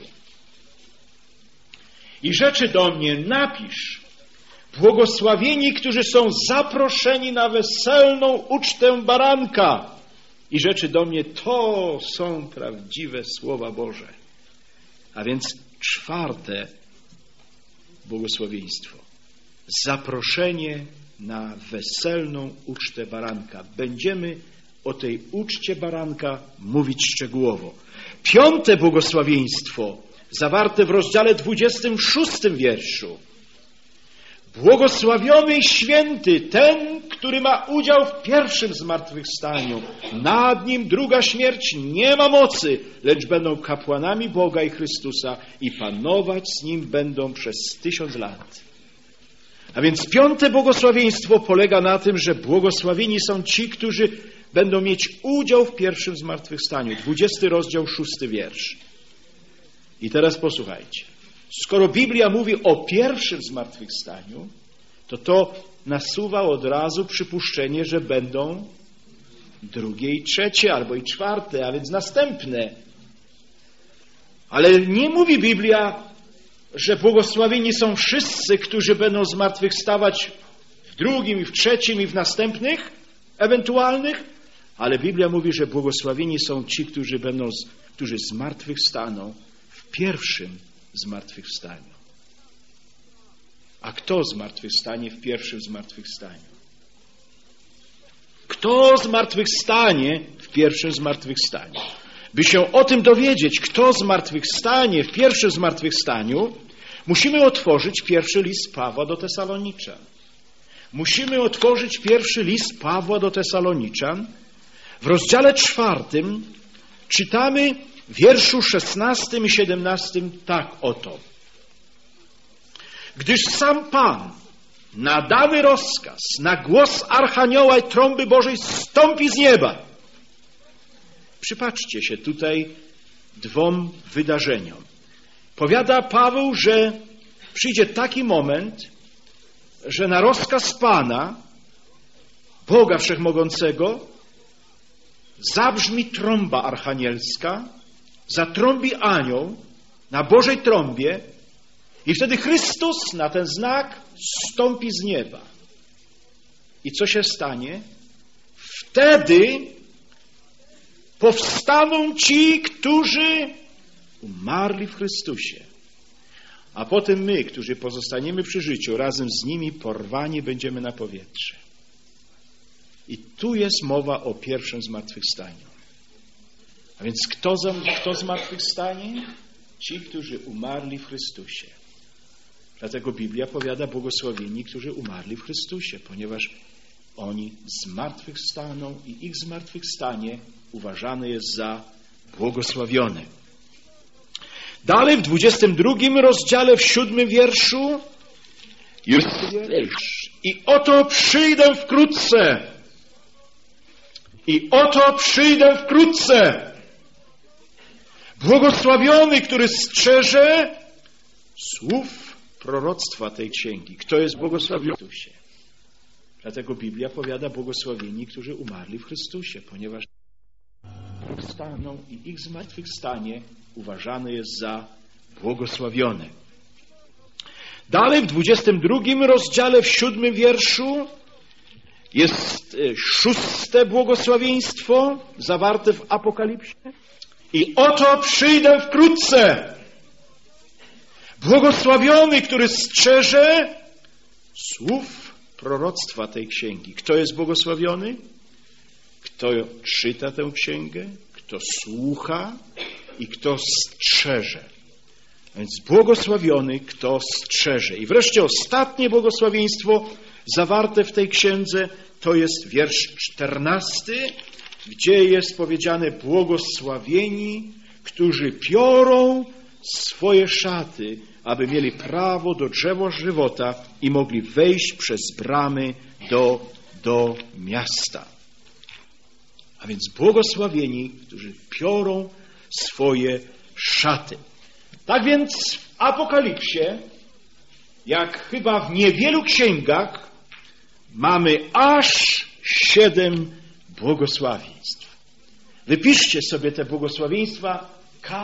I rzeczy do mnie napisz: błogosławieni, którzy są zaproszeni na weselną ucztę baranka. I rzeczy do mnie, to są prawdziwe słowa Boże. A więc czwarte błogosławieństwo. Zaproszenie na weselną ucztę baranka. Będziemy o tej uczcie baranka mówić szczegółowo. Piąte błogosławieństwo zawarte w rozdziale 26 wierszu. Błogosławiony i święty ten, który ma udział w pierwszym zmartwychwstaniu. Nad nim druga śmierć nie ma mocy, lecz będą kapłanami Boga i Chrystusa i panować z nim będą przez 1000 lat. A więc piąte błogosławieństwo polega na tym, że błogosławieni są ci, którzy będą mieć udział w pierwszym zmartwychwstaniu. 20 rozdział, 6 wiersz. I teraz posłuchajcie. Skoro Biblia mówi o pierwszym zmartwychwstaniu, to nasuwa od razu przypuszczenie, że będą drugie i trzecie, albo i czwarte, a więc następne. Ale nie mówi Biblia, że błogosławieni są wszyscy, którzy będą zmartwychwstawać w drugim i w trzecim i w następnych ewentualnych, ale Biblia mówi, że błogosławieni są ci, którzy zmartwychwstaną w pierwszym zmartwychwstaniu. A kto zmartwychwstanie w pierwszym zmartwychwstaniu? Kto zmartwychwstanie w pierwszym zmartwychwstaniu? By się o tym dowiedzieć, kto zmartwychwstanie w pierwszym zmartwychwstaniu, musimy otworzyć pierwszy list Pawła do Tesaloniczan. Musimy otworzyć pierwszy list Pawła do Tesaloniczan. W rozdziale 4 czytamy w wierszu 16 i 17 tak oto. Gdyż sam Pan, nadany rozkaz, na głos Archanioła i trąby Bożej zstąpi z nieba. Przypatrzcie się tutaj dwom wydarzeniom. Powiada Paweł, że przyjdzie taki moment, że na rozkaz Pana, Boga Wszechmogącego, zabrzmi trąba archanielska, zatrąbi anioł na Bożej trąbie i wtedy Chrystus na ten znak zstąpi z nieba. I co się stanie? Wtedy powstaną ci, którzy umarli w Chrystusie. A potem my, którzy pozostaniemy przy życiu, razem z nimi porwani będziemy na powietrze. I tu jest mowa o pierwszym zmartwychwstaniu. A więc kto zmartwychwstanie? Ci, którzy umarli w Chrystusie. Dlatego Biblia powiada błogosławieni, którzy umarli w Chrystusie, ponieważ oni zmartwychwstaną i ich zmartwychwstanie uważane jest za błogosławione. Dalej w 22 rozdziale, w 7 wierszu I oto przyjdę wkrótce. I oto przyjdę wkrótce. Błogosławiony, który strzeże słów proroctwa tej księgi. Kto jest błogosławiony? Dlatego Biblia powiada błogosławieni, którzy umarli w Chrystusie, ponieważ staną i ich zmartwychwstanie uważane jest za błogosławione. Dalej w 22 rozdziale, w 7 wierszu jest 6. błogosławieństwo zawarte w Apokalipsie. I oto przyjdę wkrótce. Błogosławiony, który strzeże słów proroctwa tej księgi. Kto jest błogosławiony? Kto czyta tę księgę, kto słucha i kto strzeże. Więc błogosławiony, kto strzeże. I wreszcie ostatnie błogosławieństwo zawarte w tej księdze to jest wiersz 14, gdzie jest powiedziane błogosławieni, którzy piorą swoje szaty, aby mieli prawo do drzewa żywota i mogli wejść przez bramy do miasta. A więc błogosławieni, którzy piorą swoje szaty. Tak więc w Apokalipsie, jak chyba w niewielu księgach, mamy aż 7 błogosławieństw. Wypiszcie sobie te błogosławieństwa,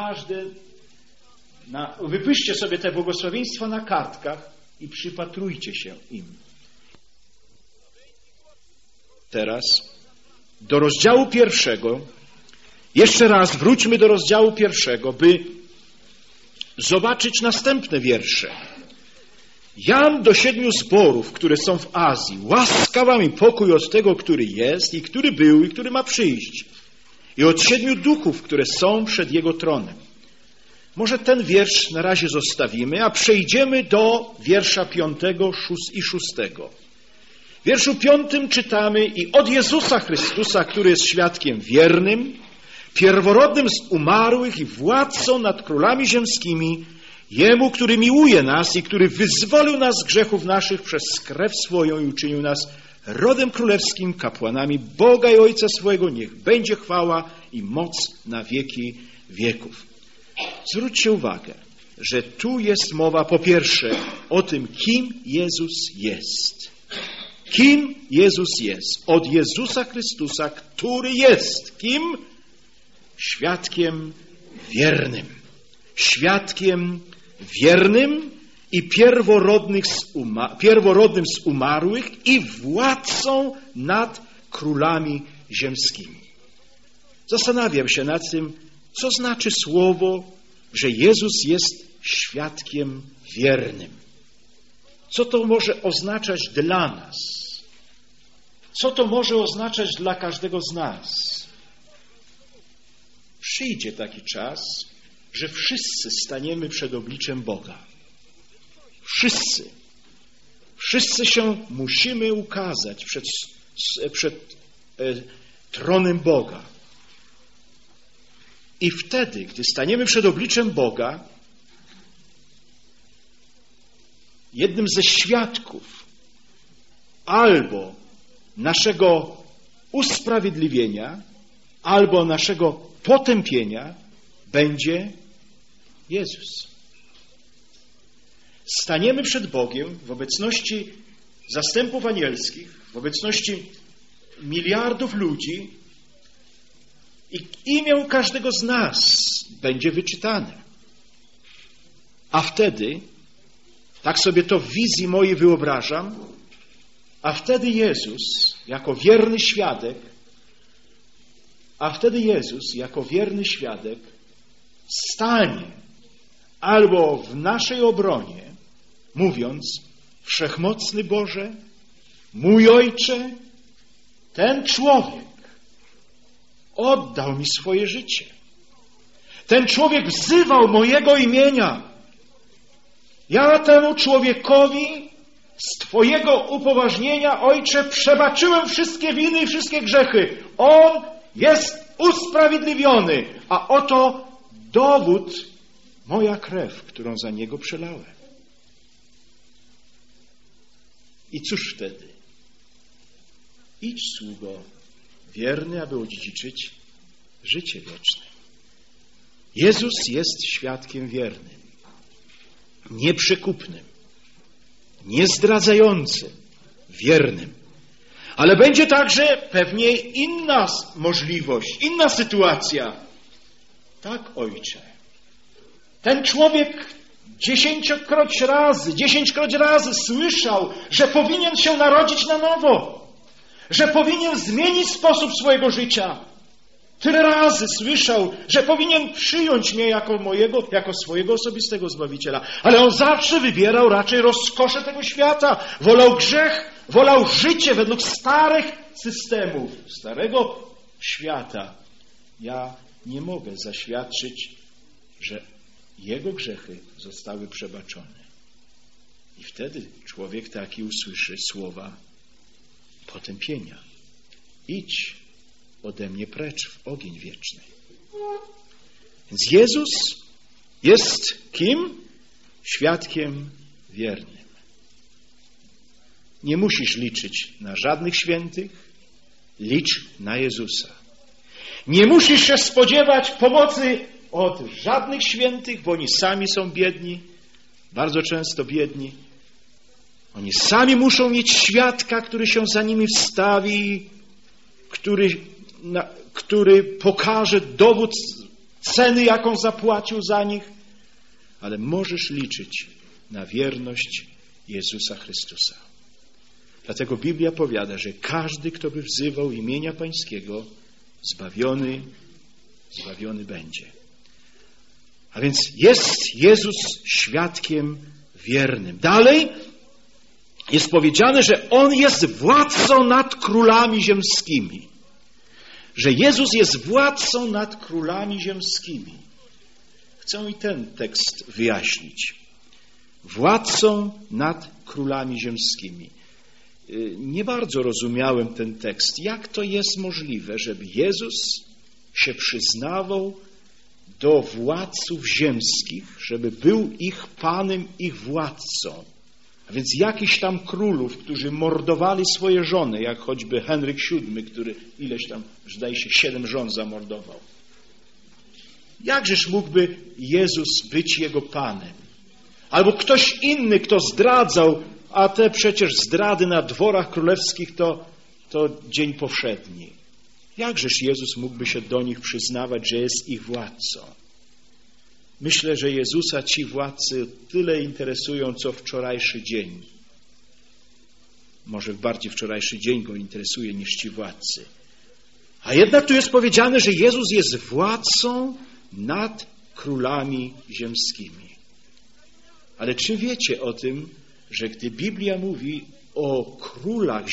wypiszcie sobie te błogosławieństwa na kartkach i przypatrujcie się im. Teraz do rozdziału 1, jeszcze raz wróćmy do rozdziału 1, by zobaczyć następne wiersze. Jam do 7 zborów, które są w Azji, łaska wam i pokój od tego, który jest i który był i który ma przyjść, i od 7 duchów, które są przed Jego tronem. Może ten wiersz na razie zostawimy, a przejdziemy do wiersza 5 i 6. W wierszu 5 czytamy: i od Jezusa Chrystusa, który jest świadkiem wiernym, pierworodnym z umarłych i władcą nad królami ziemskimi, Jemu, który miłuje nas i który wyzwolił nas z grzechów naszych przez krew swoją i uczynił nas rodem królewskim, kapłanami Boga i Ojca swojego, niech będzie chwała i moc na wieki wieków. Zwróćcie uwagę, że tu jest mowa po pierwsze o tym, kim Jezus jest. Kim Jezus jest? Od Jezusa Chrystusa, który jest kim? Świadkiem wiernym. Świadkiem wiernym i pierworodnym z umarłych i władcą nad królami ziemskimi. Zastanawiam się nad tym, co znaczy słowo, że Jezus jest świadkiem wiernym. Co to może oznaczać dla nas? Co to może oznaczać dla każdego z nas? Przyjdzie taki czas, że wszyscy staniemy przed obliczem Boga. Wszyscy. Wszyscy się musimy ukazać przed tronem Boga. I wtedy, gdy staniemy przed obliczem Boga, jednym ze świadków albo naszego usprawiedliwienia, albo naszego potępienia będzie Jezus. Staniemy przed Bogiem w obecności zastępów anielskich, w obecności miliardów ludzi i imię każdego z nas będzie wyczytane. A wtedy, tak sobie to w wizji mojej wyobrażam, a wtedy Jezus jako wierny świadek stanie albo w naszej obronie, mówiąc: Wszechmocny Boże, mój Ojcze, ten człowiek oddał mi swoje życie. Ten człowiek wzywał mojego imienia. Ja temu człowiekowi z Twojego upoważnienia, Ojcze, przebaczyłem wszystkie winy i wszystkie grzechy. On jest usprawiedliwiony, a oto dowód, moja krew, którą za niego przelałem. I cóż wtedy? Idź, sługo wierny, aby odziedziczyć życie wieczne. Jezus jest świadkiem wiernym, nieprzekupnym, niezdradzającym, wiernym. Ale będzie także pewnie inna możliwość, inna sytuacja. Tak, Ojcze. Ten człowiek 10-kroć razy słyszał, że powinien się narodzić na nowo, że powinien zmienić sposób swojego życia. Tyle razy słyszał, że powinien przyjąć mnie jako swojego osobistego Zbawiciela. Ale on zawsze wybierał raczej rozkosze tego świata. Wolał grzech, wolał życie według starych systemów, starego świata. Ja nie mogę zaświadczyć, że jego grzechy zostały przebaczone. I wtedy człowiek taki usłyszy słowa potępienia. Idź ode mnie precz w ogień wieczny. Więc Jezus jest kim? Świadkiem wiernym. Nie musisz liczyć na żadnych świętych, licz na Jezusa. Nie musisz się spodziewać pomocy od żadnych świętych, bo oni sami są biedni, bardzo często biedni. Oni sami muszą mieć świadka, który się za nimi wstawi, który pokaże dowód ceny, jaką zapłacił za nich. Ale możesz liczyć na wierność Jezusa Chrystusa. Dlatego Biblia powiada, że każdy, kto by wzywał imienia Pańskiego, zbawiony będzie. A więc jest Jezus świadkiem wiernym. Dalej jest powiedziane, że On jest władcą nad królami ziemskimi. Że Jezus jest władcą nad królami ziemskimi. Chcę i ten tekst wyjaśnić. Władcą nad królami ziemskimi. Nie bardzo rozumiałem ten tekst. Jak to jest możliwe, żeby Jezus się przyznawał do władców ziemskich, żeby był ich panem, ich władcą? A więc jakiś tam królów, którzy mordowali swoje żony, jak choćby Henryk VII, który ileś tam, zdaje się, 7 żon zamordował. Jakżeż mógłby Jezus być jego panem? Albo ktoś inny, kto zdradzał, a te przecież zdrady na dworach królewskich to dzień powszedni. Jakżeż Jezus mógłby się do nich przyznawać, że jest ich władcą? Myślę, że Jezusa ci władcy tyle interesują, co wczorajszy dzień. Może bardziej wczorajszy dzień go interesuje niż ci władcy. A jednak tu jest powiedziane, że Jezus jest władcą nad królami ziemskimi. Ale czy wiecie o tym, że gdy Biblia mówi o królach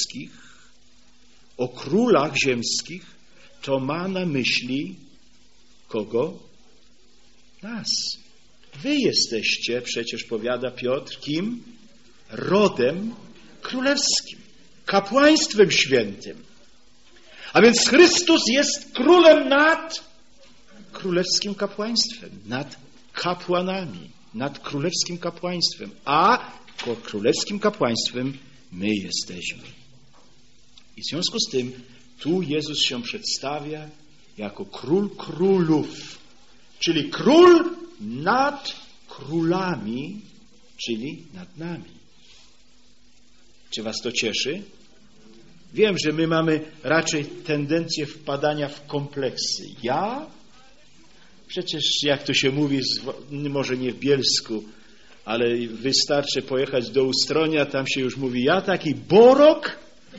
ziemskich, to ma na myśli kogo? Nas. Wy jesteście, przecież powiada Piotr, kim? Rodem królewskim, kapłaństwem świętym. A więc Chrystus jest królem nad królewskim kapłaństwem, nad kapłanami, nad królewskim kapłaństwem, a pod królewskim kapłaństwem my jesteśmy. I w związku z tym tu Jezus się przedstawia jako król królów, czyli król nad królami, czyli nad nami. Czy was to cieszy? Wiem, że my mamy raczej tendencję wpadania w kompleksy. Przecież jak to się mówi, może nie w Bielsku, ale wystarczy pojechać do Ustronia, tam się już mówi, ja taki borok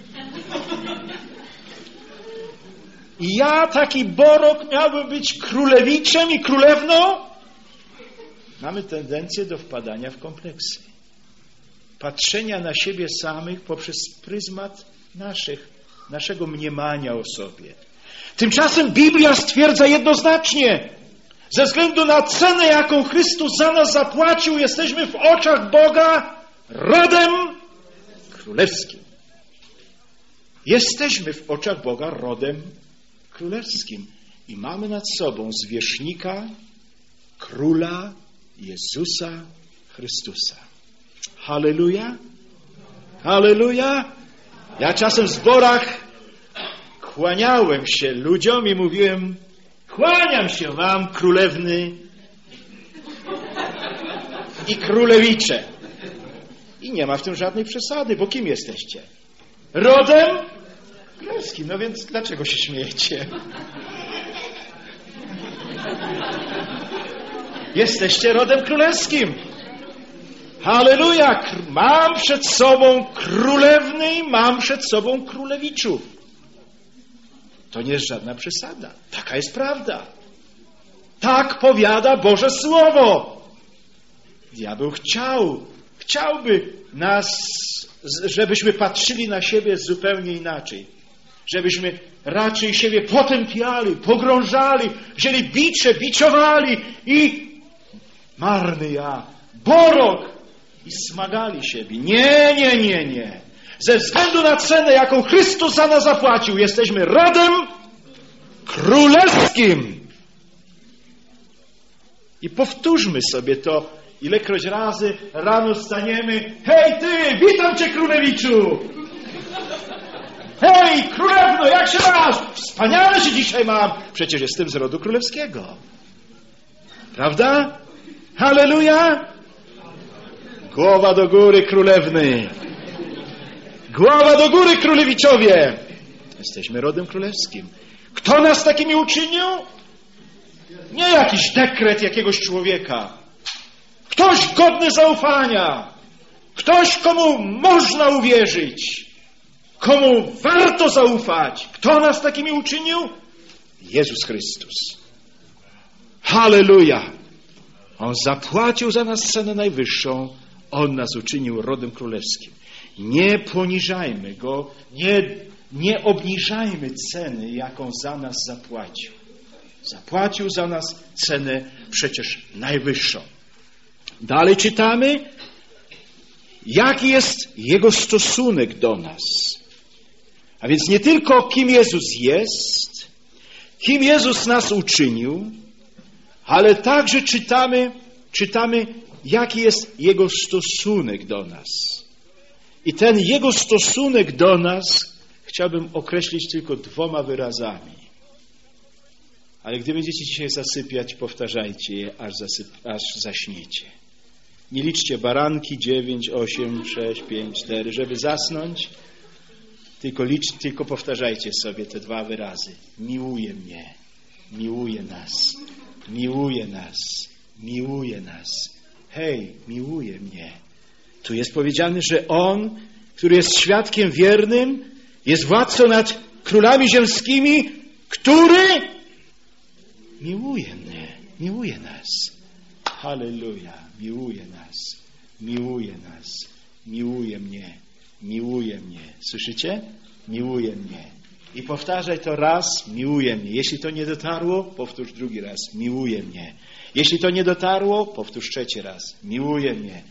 i ja taki borok miałbym być królewiczem i królewną. Mamy tendencję do wpadania w kompleksy. Patrzenia na siebie samych poprzez pryzmat naszego mniemania o sobie. Tymczasem Biblia stwierdza jednoznacznie, ze względu na cenę, jaką Chrystus za nas zapłacił, jesteśmy w oczach Boga rodem królewskim. Jesteśmy w oczach Boga rodem królewskim i mamy nad sobą zwierzchnika, króla Jezusa Chrystusa. Halleluja! Halleluja! Ja czasem w zborach kłaniałem się ludziom i mówiłem: kłaniam się wam, królewny i królewicze. I nie ma w tym żadnej przesady, bo kim jesteście? Rodem królewskim. No więc dlaczego się śmiejecie? Jesteście rodem królewskim. Halleluja! Mam przed sobą królewny i mam przed sobą królewiczów. To nie jest żadna przesada. Taka jest prawda. Tak powiada Boże Słowo. Diabeł chciałby nas, żebyśmy patrzyli na siebie zupełnie inaczej. Żebyśmy raczej siebie potępiali, pogrążali, wzięli bicze, biczowali i marny ja, borok i smagali siebie. Nie. Ze względu na cenę, jaką Chrystus za nas zapłacił, jesteśmy rodem królewskim. I powtórzmy sobie to, ilekroć razy rano wstaniemy. Hej ty, witam cię, królewiczu! Hej, królewno, jak się masz? Wspaniale się dzisiaj mam. Przecież jestem z rodu królewskiego. Prawda? Halleluja! Głowa do góry, królewny. Głowa do góry, królewiczowie. Jesteśmy rodem królewskim. Kto nas takimi uczynił? Nie jakiś dekret jakiegoś człowieka. Ktoś godny zaufania. Ktoś, komu można uwierzyć. Komu warto zaufać. Kto nas takimi uczynił? Jezus Chrystus. Halleluja! On zapłacił za nas cenę najwyższą. On nas uczynił rodem królewskim. Nie poniżajmy Go, nie obniżajmy ceny, jaką za nas zapłacił. Zapłacił za nas cenę przecież najwyższą. Dalej czytamy, jaki jest Jego stosunek do nas. A więc nie tylko kim Jezus jest, kim Jezus nas uczynił, ale także czytamy, jaki jest Jego stosunek do nas. I ten Jego stosunek do nas chciałbym określić tylko 2 wyrazami. Ale gdy będziecie dzisiaj zasypiać, powtarzajcie je, aż zaśniecie. Nie liczcie baranki 9, 8, 6, 5, 4, żeby zasnąć. Tylko powtarzajcie sobie te 2 wyrazy. Miłuje mnie, miłuje nas, miłuje nas, miłuje nas. Hej, miłuje mnie. Tu jest powiedziane, że On, który jest świadkiem wiernym, jest władcą nad królami ziemskimi, który miłuje mnie, miłuje nas. Halleluja, miłuje nas, miłuje nas, miłuje mnie, miłuje mnie. Słyszycie? Miłuje mnie. I powtarzaj to raz, miłuje mnie. Jeśli to nie dotarło, powtórz drugi raz, miłuje mnie. Jeśli to nie dotarło, powtórz 3 raz, miłuje mnie.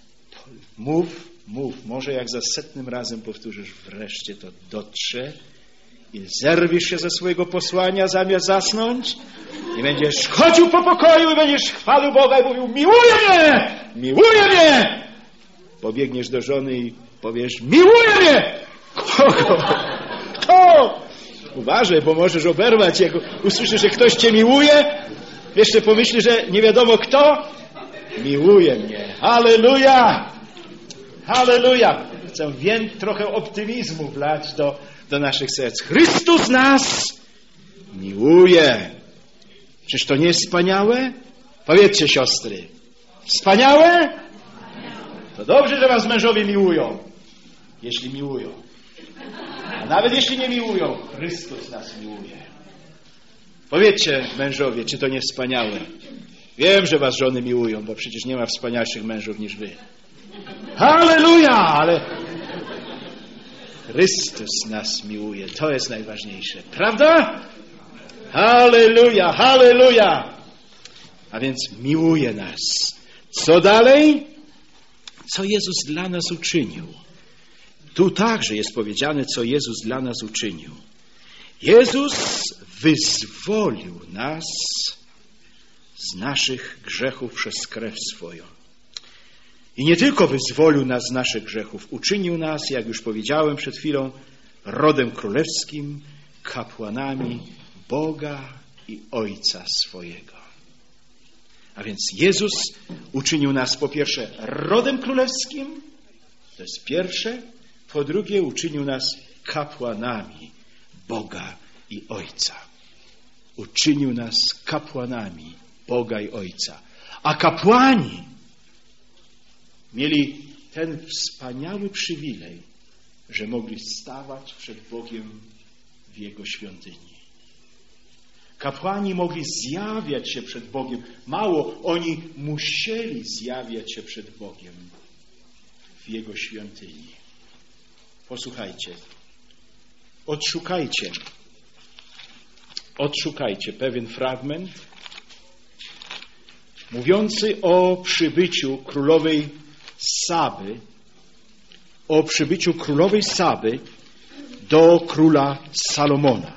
Mów. Może jak za 100 razem powtórzysz, wreszcie to dotrze i zerwisz się ze swojego posłania zamiast zasnąć i będziesz chodził po pokoju i będziesz chwalił Boga i mówił: miłuje mnie! Miłuje mnie! Pobiegniesz do żony i powiesz: miłuje mnie! Kogo? Kto? Uważaj, bo możesz oberwać, jak usłyszysz, że ktoś cię miłuje. Jeszcze pomyśli, że nie wiadomo kto. Miłuje mnie. Halleluja! Halleluja! Chcę trochę optymizmu wlać do naszych serc. Chrystus nas miłuje. Czyż to nie jest wspaniałe? Powiedzcie, siostry. Wspaniałe? To dobrze, że was mężowie miłują. Jeśli miłują. A nawet jeśli nie miłują, Chrystus nas miłuje. Powiedzcie, mężowie, czy to nie wspaniałe? Wiem, że was żony miłują, bo przecież nie ma wspanialszych mężów niż wy. Halleluja! Ale Chrystus nas miłuje. To jest najważniejsze. Prawda? Halleluja! Halleluja! A więc miłuje nas. Co dalej? Co Jezus dla nas uczynił? Tu także jest powiedziane, co Jezus dla nas uczynił. Jezus wyzwolił nas z naszych grzechów przez krew swoją. I nie tylko wyzwolił nas z naszych grzechów, uczynił nas, jak już powiedziałem przed chwilą, rodem królewskim, kapłanami Boga i Ojca swojego. A więc Jezus uczynił nas po pierwsze rodem królewskim, to jest pierwsze, po drugie uczynił nas kapłanami Boga i Ojca. Uczynił nas kapłanami Boga i Ojca. A kapłani mieli ten wspaniały przywilej, że mogli stawać przed Bogiem w Jego świątyni. Kapłani mogli zjawiać się przed Bogiem. Mało, oni musieli zjawiać się przed Bogiem w Jego świątyni. Posłuchajcie. Odszukajcie pewien fragment mówiący o przybyciu królowej Saby do króla Salomona.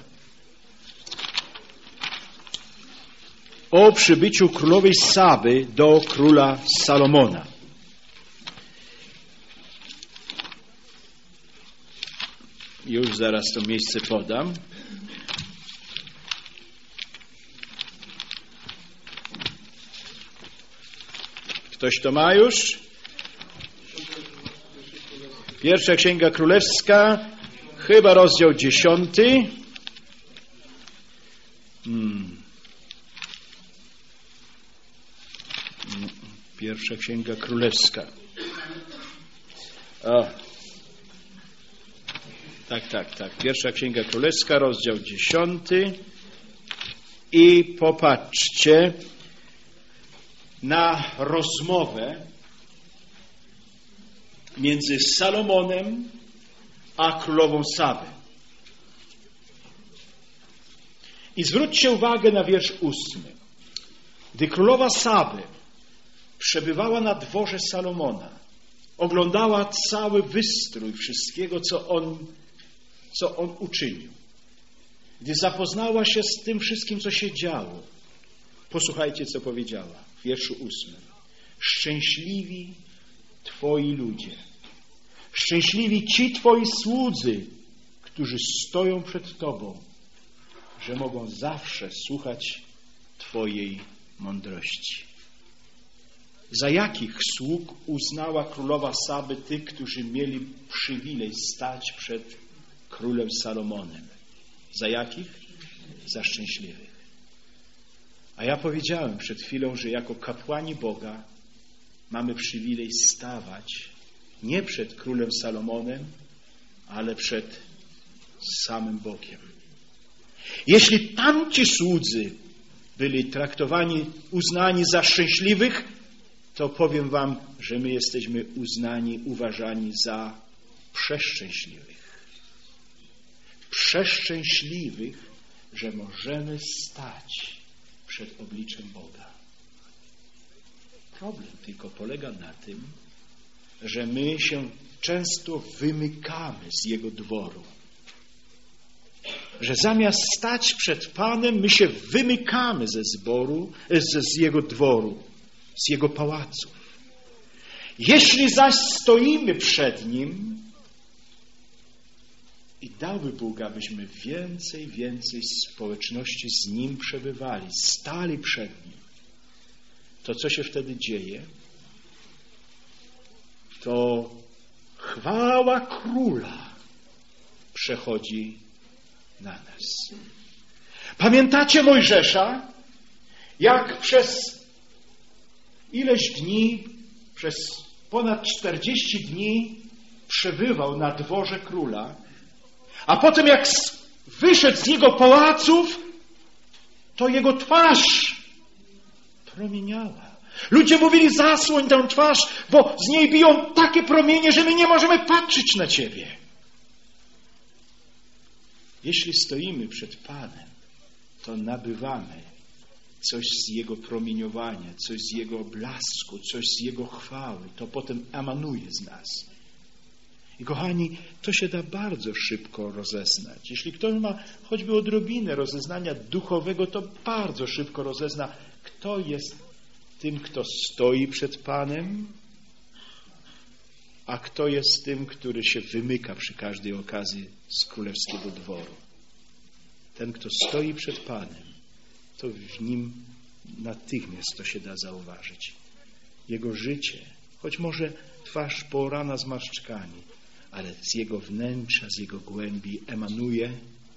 O przybyciu królowej Saby do króla Salomona. Już zaraz to miejsce podam. Ktoś to ma już? Pierwsza Księga Królewska, chyba rozdział 10. Pierwsza Księga Królewska. Tak. Pierwsza Księga Królewska, rozdział 10. I popatrzcie na rozmowę między Salomonem a królową Sabę. I zwróćcie uwagę na wiersz 8. Gdy królowa Saby przebywała na dworze Salomona, oglądała cały wystrój wszystkiego, co on uczynił. Gdy zapoznała się z tym wszystkim, co się działo, posłuchajcie, co powiedziała w wierszu 8. Szczęśliwi Twoi ludzie, szczęśliwi ci Twoi słudzy, którzy stoją przed Tobą, że mogą zawsze słuchać Twojej mądrości. Za jakich sług uznała królowa Saby tych, którzy mieli przywilej stać przed królem Salomonem? Za jakich? Za szczęśliwych. A ja powiedziałem przed chwilą, że jako kapłani Boga mamy przywilej stawać nie przed królem Salomonem, ale przed samym Bogiem. Jeśli tamci słudzy byli traktowani, uznani za szczęśliwych, to powiem wam, że my jesteśmy uważani za przeszczęśliwych. Przeszczęśliwych, że możemy stać przed obliczem Boga. Problem tylko polega na tym, że my się często wymykamy z Jego dworu. Że zamiast stać przed Panem, my się wymykamy z Jego dworu, z Jego pałacu. Jeśli zaś stoimy przed Nim i dałby Bóg, abyśmy więcej społeczności z Nim przebywali, stali przed Nim, to co się wtedy dzieje? To chwała Króla przechodzi na nas. Pamiętacie Mojżesza? Jak przez ileś dni, przez ponad 40 dni przebywał na dworze króla, a potem jak wyszedł z jego pałaców, to jego twarz promieniała. Ludzie mówili: zasłoń tę twarz, bo z niej biją takie promienie, że my nie możemy patrzeć na Ciebie. Jeśli stoimy przed Panem, to nabywamy coś z Jego promieniowania, coś z Jego blasku, coś z Jego chwały. To potem emanuje z nas. I kochani, to się da bardzo szybko rozeznać. Jeśli ktoś ma choćby odrobinę rozeznania duchowego, to bardzo szybko rozezna, kto jest tym, kto stoi przed Panem, A kto jest tym, który się wymyka przy każdej okazji z królewskiego dworu? Ten, kto stoi przed Panem, to w nim natychmiast to się da zauważyć. Jego życie, choć może twarz poorana zmarszczkami, ale z jego wnętrza, z jego głębi emanuje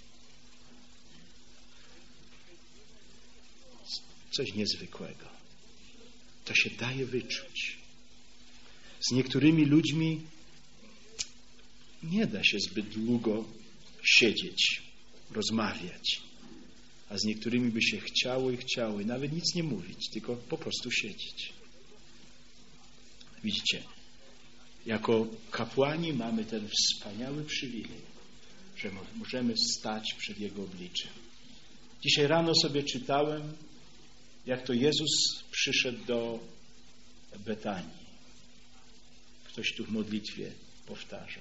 coś niezwykłego. To się daje wyczuć. Z niektórymi ludźmi nie da się zbyt długo siedzieć, rozmawiać, a z niektórymi by się chciało i nawet nic nie mówić, tylko po prostu siedzieć. Widzicie, jako kapłani mamy ten wspaniały przywilej, że możemy stać przed Jego obliczem. Dzisiaj rano sobie czytałem, jak to Jezus przyszedł do Betanii. Ktoś tu w modlitwie powtarzał.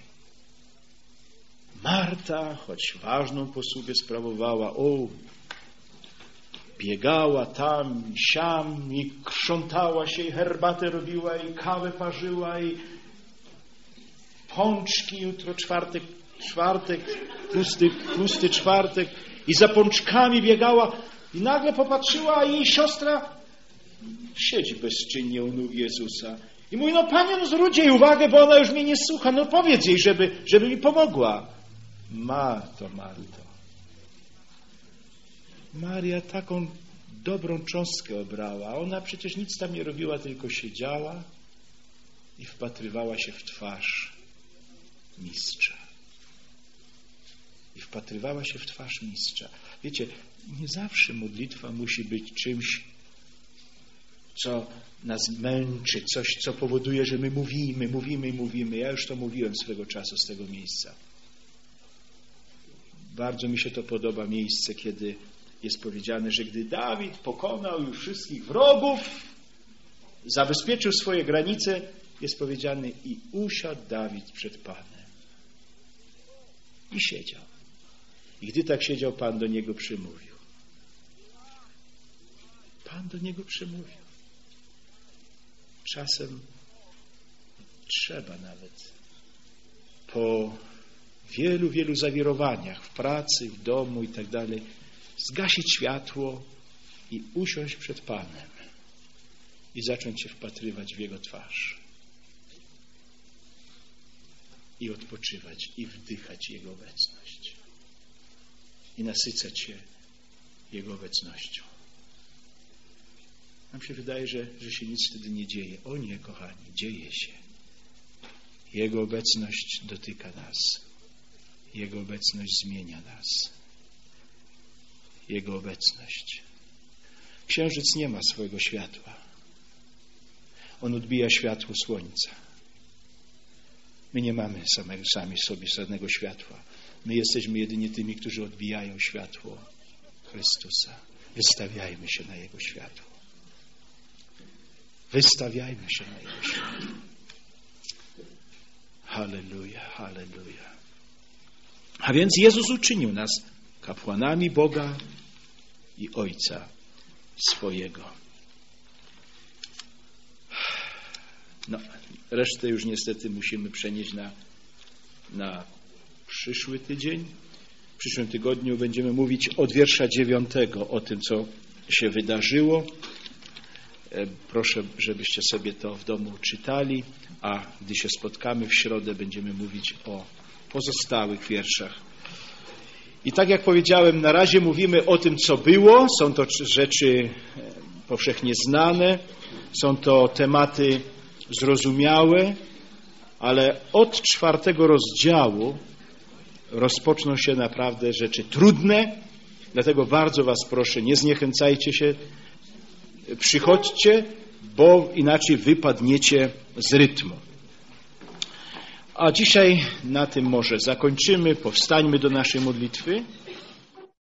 Marta, choć ważną posługę sprawowała, biegała tam i siam i krzątała się i herbatę robiła i kawę parzyła i pączki jutro, czwartek, tłusty czwartek i za pączkami biegała i nagle popatrzyła, a jej siostra siedzi bezczynnie u nóg Jezusa i mówi, Panie, zwróć jej uwagę, bo ona już mnie nie słucha, powiedz jej, żeby mi pomogła. Marto, Maria taką dobrą cząstkę obrała, ona przecież nic tam nie robiła, tylko siedziała i wpatrywała się w twarz mistrza. Wiecie, nie zawsze modlitwa musi być czymś, co nas męczy, coś, co powoduje, że my mówimy. Ja już to mówiłem swego czasu z tego miejsca. Bardzo mi się to podoba miejsce, kiedy jest powiedziane, że gdy Dawid pokonał już wszystkich wrogów, zabezpieczył swoje granice, jest powiedziane i usiadł Dawid przed Panem. I siedział. I gdy tak siedział, Pan do niego przemówił. Czasem trzeba nawet po wielu zawirowaniach w pracy, w domu i tak dalej zgasić światło i usiąść przed Panem i zacząć się wpatrywać w Jego twarz i odpoczywać i wdychać Jego obecność i nasycać się Jego obecnością. Nam się wydaje, że się nic wtedy nie dzieje. O nie, kochani, dzieje się. Jego obecność dotyka nas. Jego obecność zmienia nas. Jego obecność. Księżyc nie ma swojego światła. On odbija światło słońca. My nie mamy sami sobie żadnego światła. My jesteśmy jedynie tymi, którzy odbijają światło Chrystusa. Wystawiajmy się na Jego światło. Wystawiajmy się na Jego światło. Halleluja, halleluja. A więc Jezus uczynił nas kapłanami Boga i Ojca swojego. Resztę już niestety musimy przenieść na przyszły tydzień. W przyszłym tygodniu będziemy mówić od wiersza 9, o tym, co się wydarzyło. Proszę, żebyście sobie to w domu czytali, a gdy się spotkamy w środę, będziemy mówić o pozostałych wierszach. I tak jak powiedziałem, na razie mówimy o tym, co było. Są to rzeczy powszechnie znane, są to tematy zrozumiałe, ale od 4 rozdziału rozpoczną się naprawdę rzeczy trudne, dlatego bardzo was proszę, nie zniechęcajcie się, przychodźcie, bo inaczej wypadniecie z rytmu. A dzisiaj na tym może zakończymy, powstańmy do naszej modlitwy.